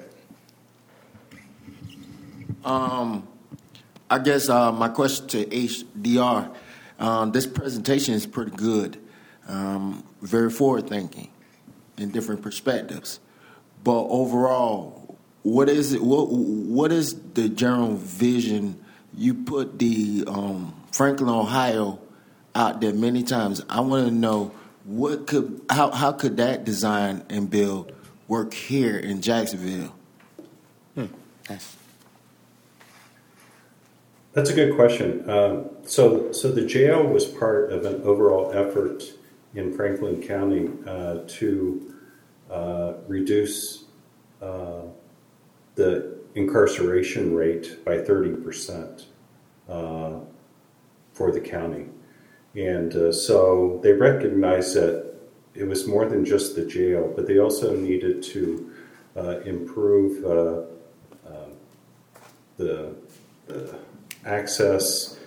I guess my question to HDR, this presentation is pretty good, very forward-thinking in different perspectives. But overall, what is it? What is the general vision? You put the Franklin, Ohio, out there many times. I want to know how could that design and build work here in Jacksonville? Nice. That's a good question. So the jail was part of an overall effort in Franklin County to reduce the incarceration rate by 30% for the county. And so they recognized that it was more than just the jail, but they also needed to improve the access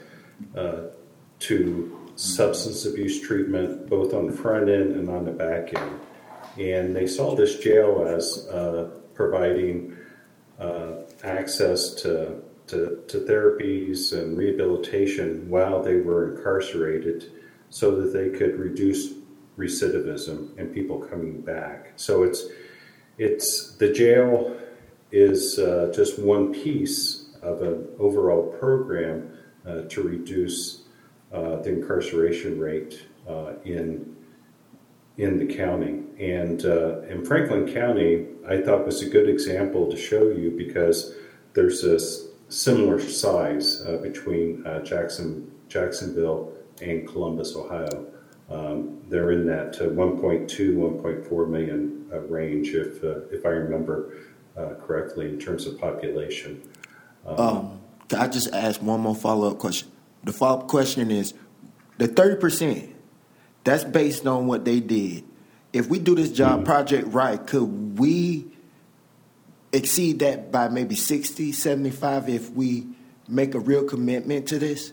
to substance abuse treatment, both on the front end and on the back end. And they saw this jail as providing access to therapies and rehabilitation while they were incarcerated, so that they could reduce recidivism and people coming back. So it's the jail is just one piece of an overall program to reduce the incarceration rate in the county. And in Franklin County, I thought was a good example to show you, because there's a similar size between Jacksonville and Columbus, Ohio. They're in that 1.2, 1.4 million range, if I remember correctly, in terms of population. Can I just ask one more follow-up question? The follow-up question is, the 30%, that's based on what they did. If we do this job project right, could we exceed that by maybe 60, 75 if we make a real commitment to this?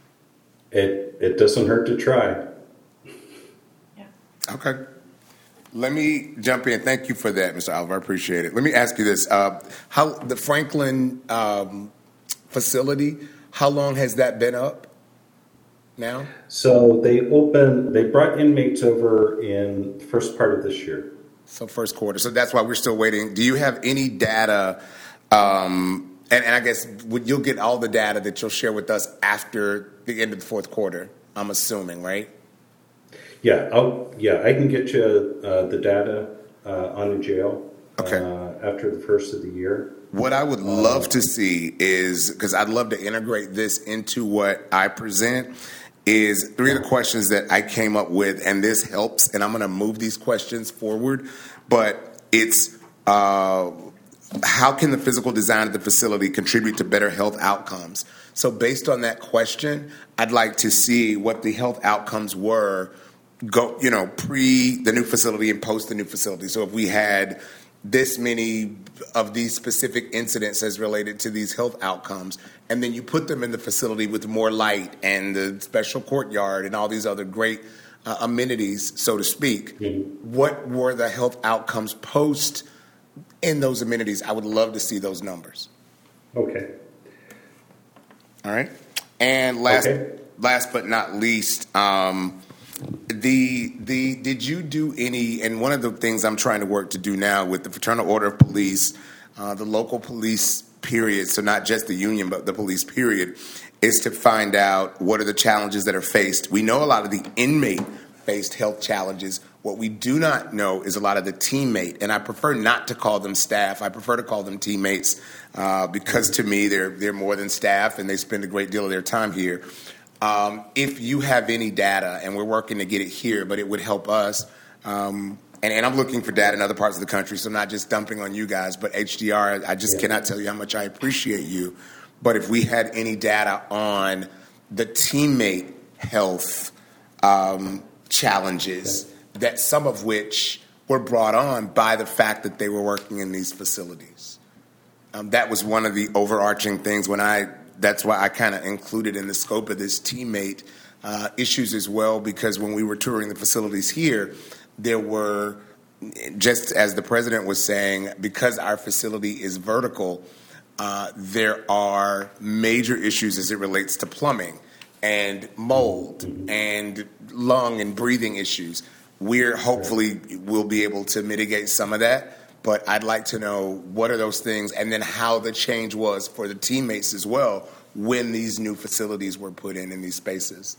It doesn't hurt to try. Okay. Let me jump in. Thank you for that, Mr. Oliver. I appreciate it. Let me ask you this: how the Franklin facility? How long has that been up now? So they brought inmates over in the first part of this year. So first quarter. So that's why we're still waiting. Do you have any data? And I guess you'll get all the data that you'll share with us after the end of the fourth quarter. I'm assuming, right? Yeah, I can get you the data on the jail after the first of the year. What I would love to see is, because I'd love to integrate this into what I present, is 3 of the questions that I came up with, and this helps, and I'm going to move these questions forward, but it's how can the physical design of the facility contribute to better health outcomes? So based on that question, I'd like to see what the health outcomes were pre the new facility and post the new facility. So if we had this many of these specific incidents as related to these health outcomes, and then you put them in the facility with more light and the special courtyard and all these other great amenities, so to speak, what were the health outcomes post in those amenities? I would love to see those numbers. Okay. All right. And last but not least, did you do any, and one of the things I'm trying to work to do now with the Fraternal Order of Police, the local police period, so not just the union, but the police period, is to find out what are the challenges that are faced. We know a lot of the inmate-faced health challenges. What we do not know is a lot of the teammate, and I prefer not to call them staff. I prefer to call them teammates because to me they're more than staff, and they spend a great deal of their time here. If you have any data, and we're working to get it here, but it would help us, and I'm looking for data in other parts of the country, so I'm not just dumping on you guys, but HDR, I just cannot tell you how much I appreciate you. But if we had any data on the teammate health challenges, that some of which were brought on by the fact that they were working in these facilities. That was one of the overarching things that's why I kind of included in the scope of this teammate issues as well, because when we were touring the facilities here, there were, just as the president was saying, because our facility is vertical, there are major issues as it relates to plumbing and mold and lung and breathing issues. We're hopefully will be able to mitigate some of that, but I'd like to know what are those things, and then how the change was for the teammates as well when these new facilities were put in these spaces.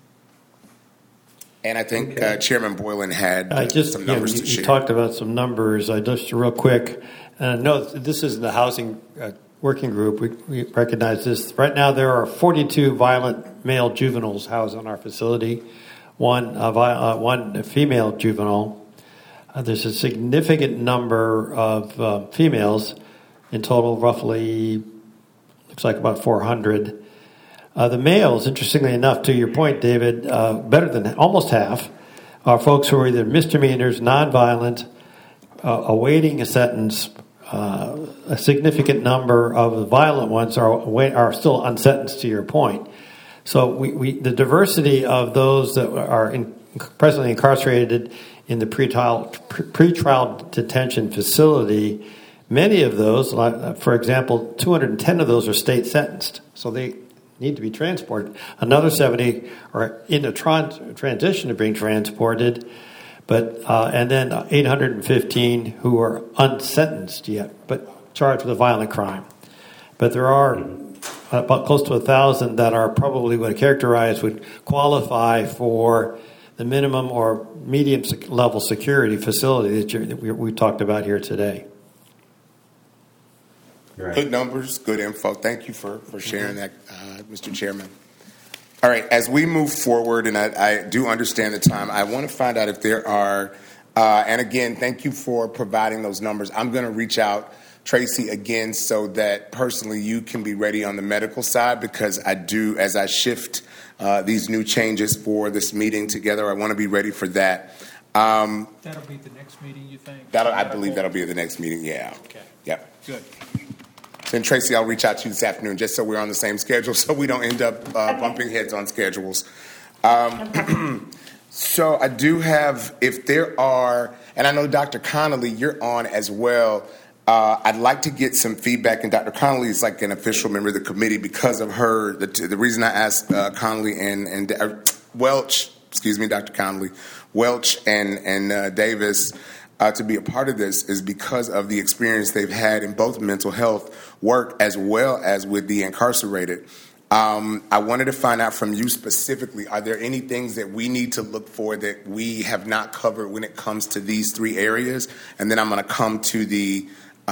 And I think Chairman Boylan had some numbers to share. You talked about some numbers. Just real quick. No, this is the housing working group. We recognize this. Right now there are 42 violent male juveniles housed on our facility, one female juvenile. There's a significant number of females, in total roughly, looks like about 400. The males, interestingly enough, to your point, David, better than almost half, are folks who are either misdemeanors, nonviolent, awaiting a sentence. A significant number of the violent ones are still unsentenced, to your point. So the diversity of those that are presently incarcerated in the pretrial detention facility, many of those, for example, 210 of those are state sentenced, so they need to be transported. Another 70 are in the transition to being transported, and then 815 who are unsentenced yet, but charged with a violent crime. But there are about close to 1,000 that are probably what I characterize would qualify for the minimum or medium level security facility that we talked about here today. Right. Good numbers, good info. Thank you for sharing that, Mr. Chairman. All right, as we move forward, and I do understand the time, I want to find out if there are, and again, thank you for providing those numbers. I'm going to reach out, Tracy, again, so that personally you can be ready on the medical side, because I do, as I shift these new changes for this meeting together, I want to be ready for that. That'll be the next meeting, you think? I believe that'll be the next meeting, yeah. Okay. Yep. Good. Then, Tracy, I'll reach out to you this afternoon just so we're on the same schedule so we don't end up bumping heads on schedules. So I do have, if there are, and I know Dr. Connolly, you're on as well. I'd like to get some feedback, and Dr. Connolly is like an official member of the committee because of her. The reason I asked Connolly and Welch, Dr. Connolly, Welch and Davis to be a part of this is because of the experience they've had in both mental health work as well as with the incarcerated. I wanted to find out from you specifically, are there any things that we need to look for that we have not covered when it comes to these three areas? And then I'm going to come to the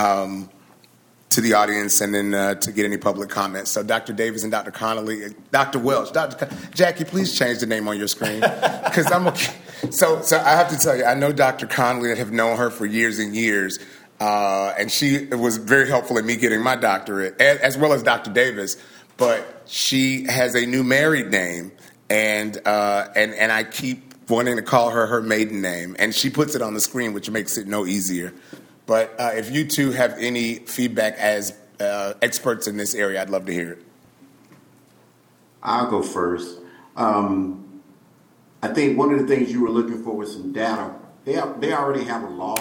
audience and then to get any public comments. So Dr. Davis and Dr. Connolly, Dr. Welch, Jackie, please change the name on your screen because I'm okay. So I have to tell you, I know Dr. Connolly. I have known her for years and years, and she was very helpful in me getting my doctorate, as well as Dr. Davis. But she has a new married name, and I keep wanting to call her maiden name, and she puts it on the screen, which makes it no easier. But if you two have any feedback as experts in this area, I'd love to hear it. I'll go first. I think one of the things you were looking for was some data. They already have a law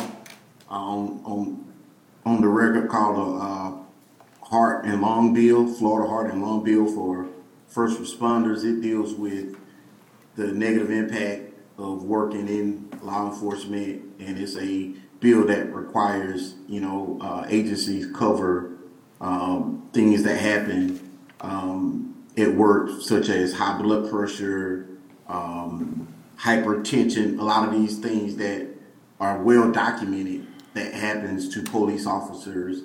on the record called a Heart and Lung Bill, Florida Heart and Lung Bill for first responders. It deals with the negative impact of working in law enforcement, and it's a bill that requires, agencies cover things that happen at work, such as high blood pressure, hypertension, a lot of these things that are well documented that happens to police officers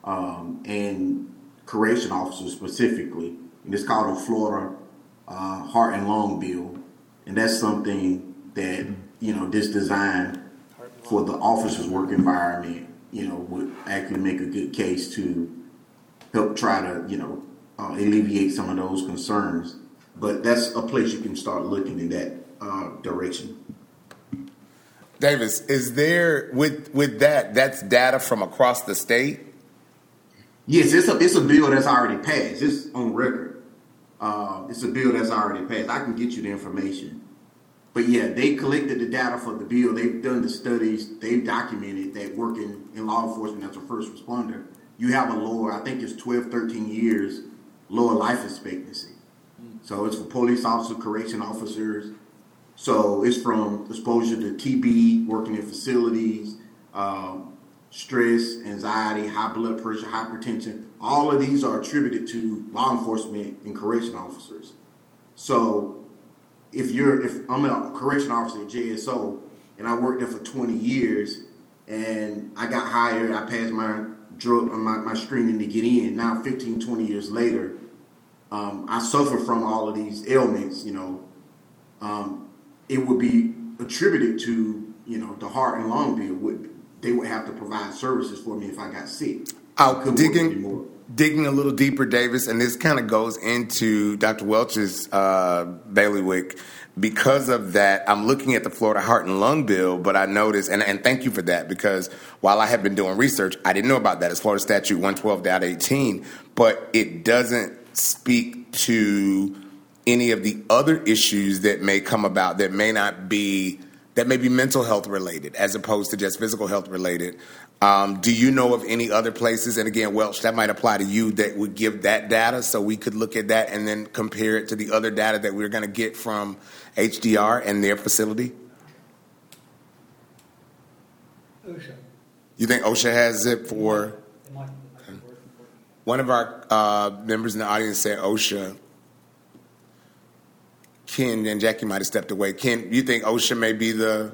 and correction officers specifically. And it's called a Florida Heart and Lung Bill. And that's something that, this design for the officer's work environment, would actually make a good case to help try to, alleviate some of those concerns. But that's a place you can start looking in that direction. Davis, is there with that's data from across the state? Yes, it's a bill that's already passed. It's on record. It's a bill that's already passed. I can get you the information. But yeah, they collected the data for the bill. They've done the studies. They've documented that working in law enforcement as a first responder, you have a lower, I think it's 12, 13 years, lower life expectancy. So it's for police officers, correction officers. So it's from exposure to TB, working in facilities, stress, anxiety, high blood pressure, hypertension. All of these are attributed to law enforcement and correction officers. So if I'm a correction officer at JSO and I worked there for 20 years and I got hired, I passed my screening to get in. Now 15, 20 years later, I suffer from all of these ailments, it would be attributed to, the heart and lung bill. They would have to provide services for me if I got sick. Digging a little deeper, Davis, and this kind of goes into Dr. Welch's bailiwick. Because of that, I'm looking at the Florida Heart and Lung Bill, but I noticed, and thank you for that, because while I have been doing research, I didn't know about that. It's Florida Statute 112.18, but it doesn't speak to any of the other issues that may come about that may be mental health related as opposed to just physical health related. Do you know of any other places, and again, Welch, that might apply to you, that would give that data so we could look at that and then compare it to the other data that we're going to get from HDR and their facility? OSHA. You think OSHA has it for? One of our members in the audience said OSHA. Ken and Jackie might have stepped away. Ken, you think OSHA may be the...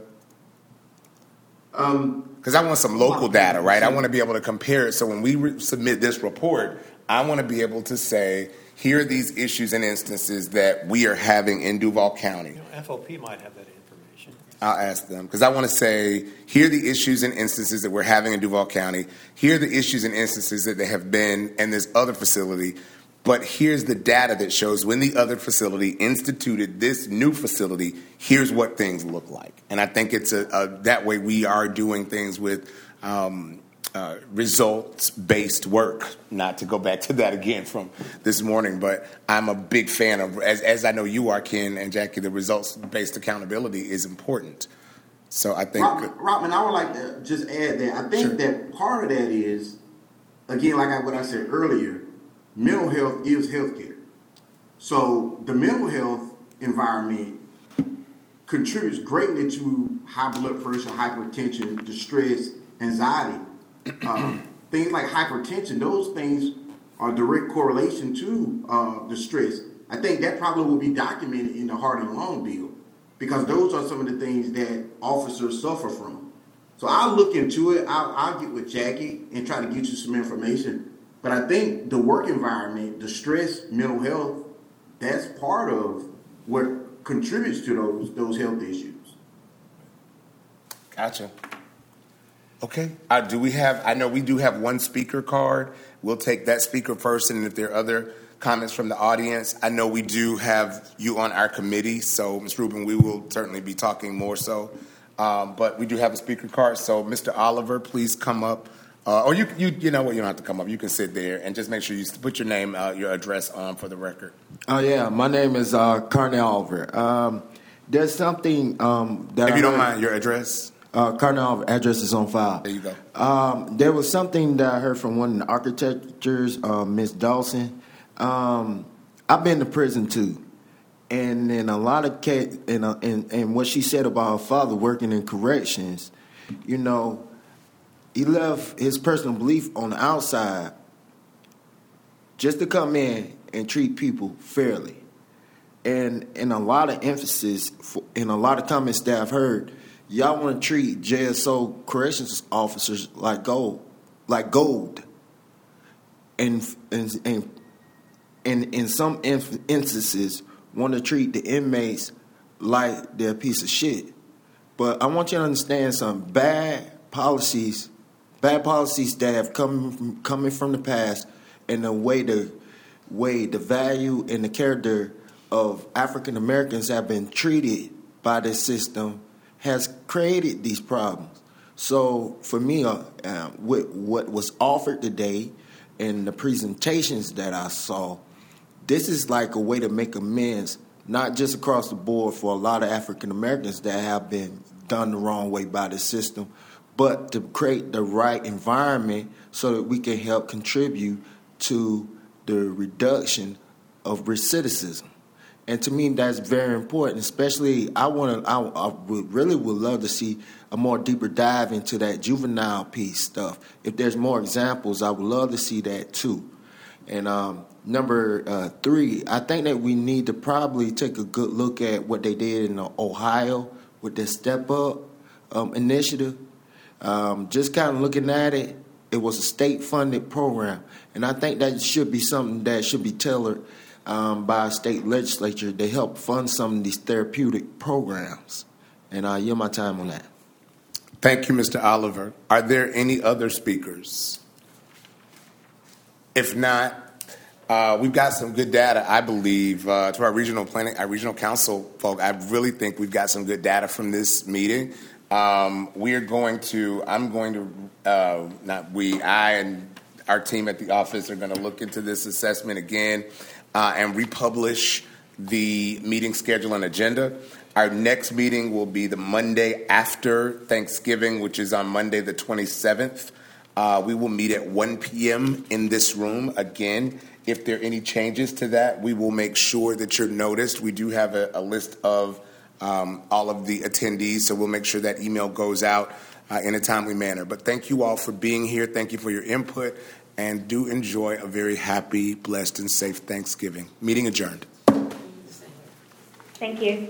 Because I want some local data, right? I want to be able to compare it. So when we submit this report, I want to be able to say, here are these issues and instances that we are having in Duval County. FOP might have that information. I'll ask them, because I want to say, here are the issues and instances that we're having in Duval County. Here are the issues and instances that they have been in this other facility. But here's the data that shows when the other facility instituted this new facility, here's what things look like. And I think it's that way we are doing things with results-based work. Not to go back to that again from this morning, but I'm a big fan of, as I know you are, Ken and Jackie, the results-based accountability is important. So I think... Robin, I would like to just add that I think that part of that is, again, like what I said earlier, mental health is healthcare. So the mental health environment contributes greatly to high blood pressure, hypertension, distress, anxiety. Things like hypertension, those things are direct correlation to the stress. I think that probably will be documented in the heart and lung bill because those are some of the things that officers suffer from. So I'll look into it. I'll get with Jackie and try to get you some information. But I think the work environment, the stress, mental health, that's part of what contributes to those health issues. Gotcha. Okay. Do we have? I know we do have one speaker card. We'll take that speaker first, and if there are other comments from the audience, I know we do have you on our committee. So, Ms. Rubin, we will certainly be talking more so. But we do have a speaker card. So, Mr. Oliver, please come up. Or you know what? You don't have to come up. You can sit there and just make sure you put your name, your address on for the record. Oh yeah, my name is Carnell Oliver. There's something that if you don't mind, your address. Carnell address is on file. There you go. There was something that I heard from one of the architects, Miss Dawson. I've been to prison too, and in a lot of and what she said about her father working in corrections, you know. He left his personal belief on the outside just to come in and treat people fairly. And in a lot of emphasis, in a lot of comments that I've heard, y'all want to treat JSO corrections officers like gold. And in some instances, want to treat the inmates like they're a piece of shit. But I want you to understand some bad policies that have coming from the past, and the way the value and the character of African Americans have been treated by this system has created these problems. So for me, with what was offered today and the presentations that I saw, this is like a way to make amends, not just across the board for a lot of African Americans that have been done the wrong way by the system, but to create the right environment so that we can help contribute to the reduction of recidivism. And to me, that's very important. Especially, I would love to see a more deeper dive into that juvenile piece stuff. If there's more examples, I would love to see that too. And number 3, I think that we need to probably take a good look at what they did in Ohio with their Step Up initiative. Just kind of looking at it, it was a state-funded program, and I think that should be something that should be tailored by a state legislature to help fund some of these therapeutic programs. And I yield my time on that. Thank you, Mr. Oliver. Are there any other speakers? If not, we've got some good data, I believe, to our regional planning, our regional council folk. I really think we've got some good data from this meeting. I and our team at the office are going to look into this assessment again and republish the meeting schedule and agenda. Our next meeting will be the Monday after Thanksgiving, which is on Monday the 27th. We will meet at 1 p.m. in this room. Again, if there are any changes to that, we will make sure that you're noticed. We do have a list of all of the attendees, so we'll make sure that email goes out in a timely manner. But thank you all for being here. Thank you for your input, and do enjoy a very happy, blessed, and safe Thanksgiving. Meeting adjourned. Thank you.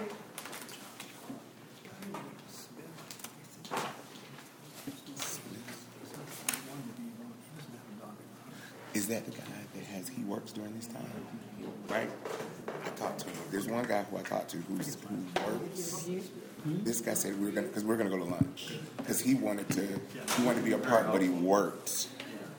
Is that the guy that he works during this time? Right? I talked to him. There's one guy who I talked to who works. This guy said we're gonna go to lunch because he wanted to be a part, but he works.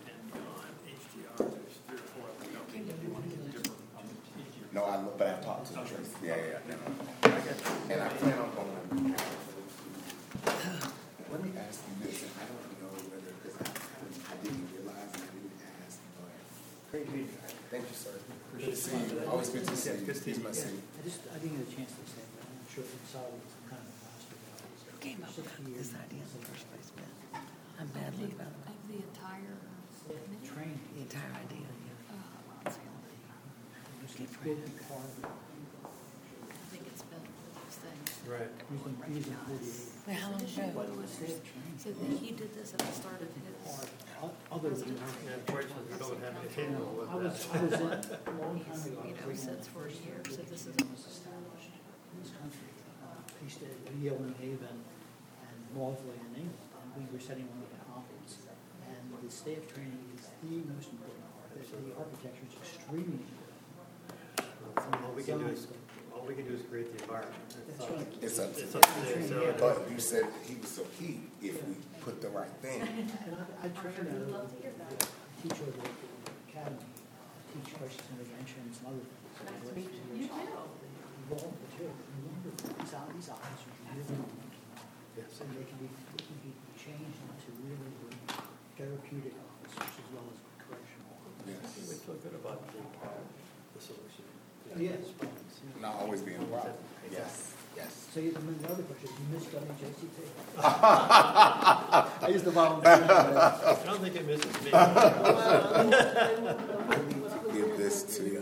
No, but I talked to him. Yeah. And I plan on going. Let me ask you this, and I don't know whether because Great meeting. Thank you, sir. Good to see you. Always good to see you. He's my seat. I didn't get a chance to say, but I'm sure it's solid. Some kind of Who came up with this idea in the first place, man? I'm badly about it. Of the entire training. The entire idea, yeah. I think it's been those things. Right. Wait, how long ago? So he did this at the start of his. Other than I was in a long time ago. Since for a year, so this is. Established in this country. He stayed at Yale and Haven and Maudsley in England, and we were setting one of the conference. And the staff training is the most important part. The architecture is extremely important. All we can do is create the environment. It's up to you. But you said he was so key if we put the right thing. I trained at a teacher at the academy, teach crisis intervention and some other things. You do? These officers really so they can be changed into really therapeutic officers as well as correctional officers. Yes. We feel good about the solution. Yes. Not always being a problem. Yes. Yes. So the other question, you missed WJCT. I used to volunteer. I don't think it misses me. Give this to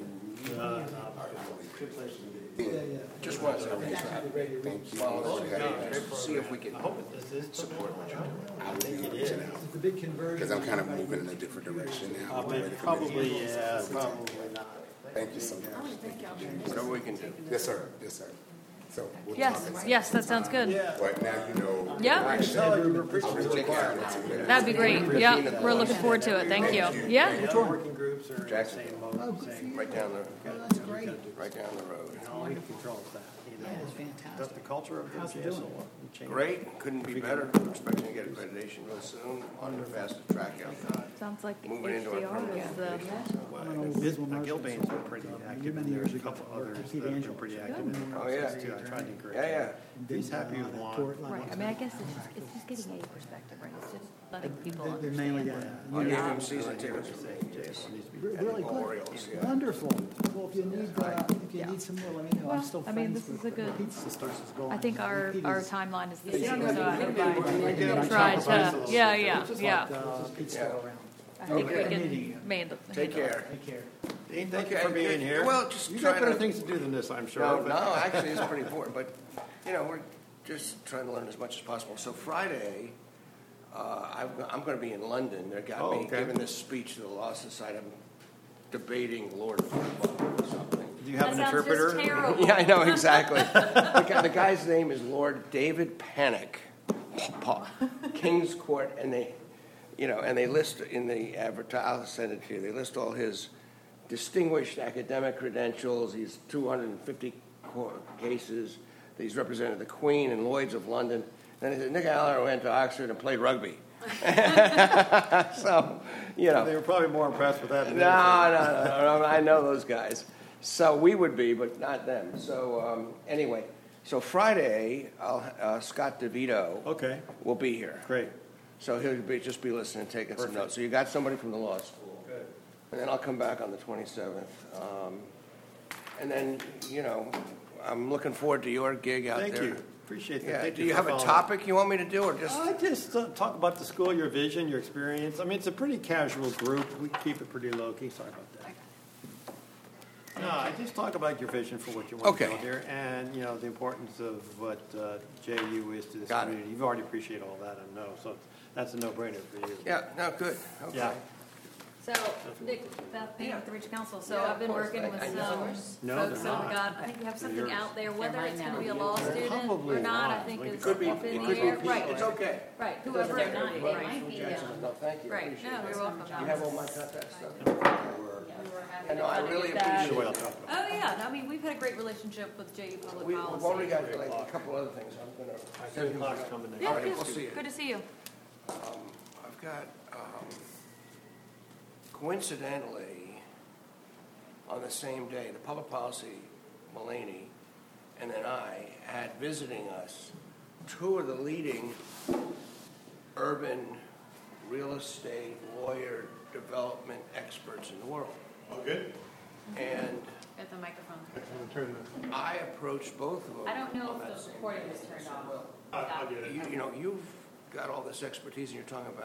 Just want to thank you. see if we can support what you're doing. I will be reaching out. The big conversion. Because I'm kind of moving in a different direction now. with the way the Probably, committee is. yeah, probably not. Thank you so much. Whatever we can do. Yes, sir. Yes, sir. So we'll Yes, talk at yes, that sounds good. But now you know. Yeah. That'd be great. Yeah, we're looking forward to it. Thank you. Yeah. Working groups are Jackson. Right down the road. All you control is that. That is fantastic. That's the culture of the JSO. Great, couldn't be better. We're expecting to get accreditation real soon on the fastest track out there. Sounds like Moving into a HDR permanent is the. Gilbane's been pretty active, and there's a couple others that are pretty active in the Oh, yeah. process too. I tried to encourage Yeah, them. He's happy with one. Right. I mean, I guess it's just getting a perspective, right? It's just letting people They're mainly, I gave him season tickets. really good. Orioles, yeah. Wonderful. Well, if you need some more, let me know. I'm still I mean, friends this is with a good. the Pizza Sisters is going. I think our Peter's- timeline is the same, so I hope I try to. Yeah. Pizza around. I think we Okay. can handle. Take care. Take care. Dean, thank you for being here. Well, just you got trying better to- things to do than this, I'm sure. No, but- actually, it's pretty important. But, we're just trying to learn as much as possible. So Friday, I'm going to be in London. They got me giving this speech to the Law Society. I'm debating Lord Football or something. Do you have an That sounds interpreter? just terrible. Yeah, I know, exactly. The guy's name is Lord David Panic, King's Court, and they list in the advertisement, I'll send it to you, they list all his distinguished academic credentials, he's 250 cases, that he's represented the Queen and Lloyd's of London. Then he said, Nick Aller went to Oxford and played rugby. So, They were probably more impressed with that than No, I know those guys. So we would be, but not them. So anyway, so Friday, Scott DeVito will be here. Great. So he'll just be listening, taking some notes. So you got somebody from the law school. Good. And then I'll come back on the 27th. And then, I'm looking forward to your gig out there. Thank you. Appreciate that. Yeah. Thank Do you you for have a following. topic you want me to do, or just? Just talk about the school, your vision, your experience. I mean, it's a pretty casual group. We keep it pretty low key. Sorry about that. No, I just talk about your vision for what you want to build here, and the importance of what JU is to this community. You've already appreciated all that, I know. So that's a no-brainer for you. Yeah. No. Good. Okay. Yeah. So, Nick, Beth Payne with the Region Council. So I've been working with some folks. No, So they're not. we got, I think we have something They're out there, whether right it's going now. to be a law student Probably or not, I not. think Like, is it up could in be- the it could be air. people. Right. It's okay. Right, whoever, They're right, not. right. No, thank you. Right, Appreciate no, it. you're welcome. You have all my contact stuff. We were happy to I kind of really get that. appreciate it. Oh, yeah, I mean, we've had a great relationship with JU Public We've Policy. already got a couple other things. I'm going to send you. Yeah, All right, yeah. we'll see you. Good to see you. I've got, coincidentally, on the same day, the public policy, Mulaney, and then I had visiting us two of the leading urban real estate lawyer development experts in the world. Oh, good. And At the microphone. I approached both of them. I don't know on that if the same recording basis. was turned off. I'll get it. You've got all this expertise and you're talking about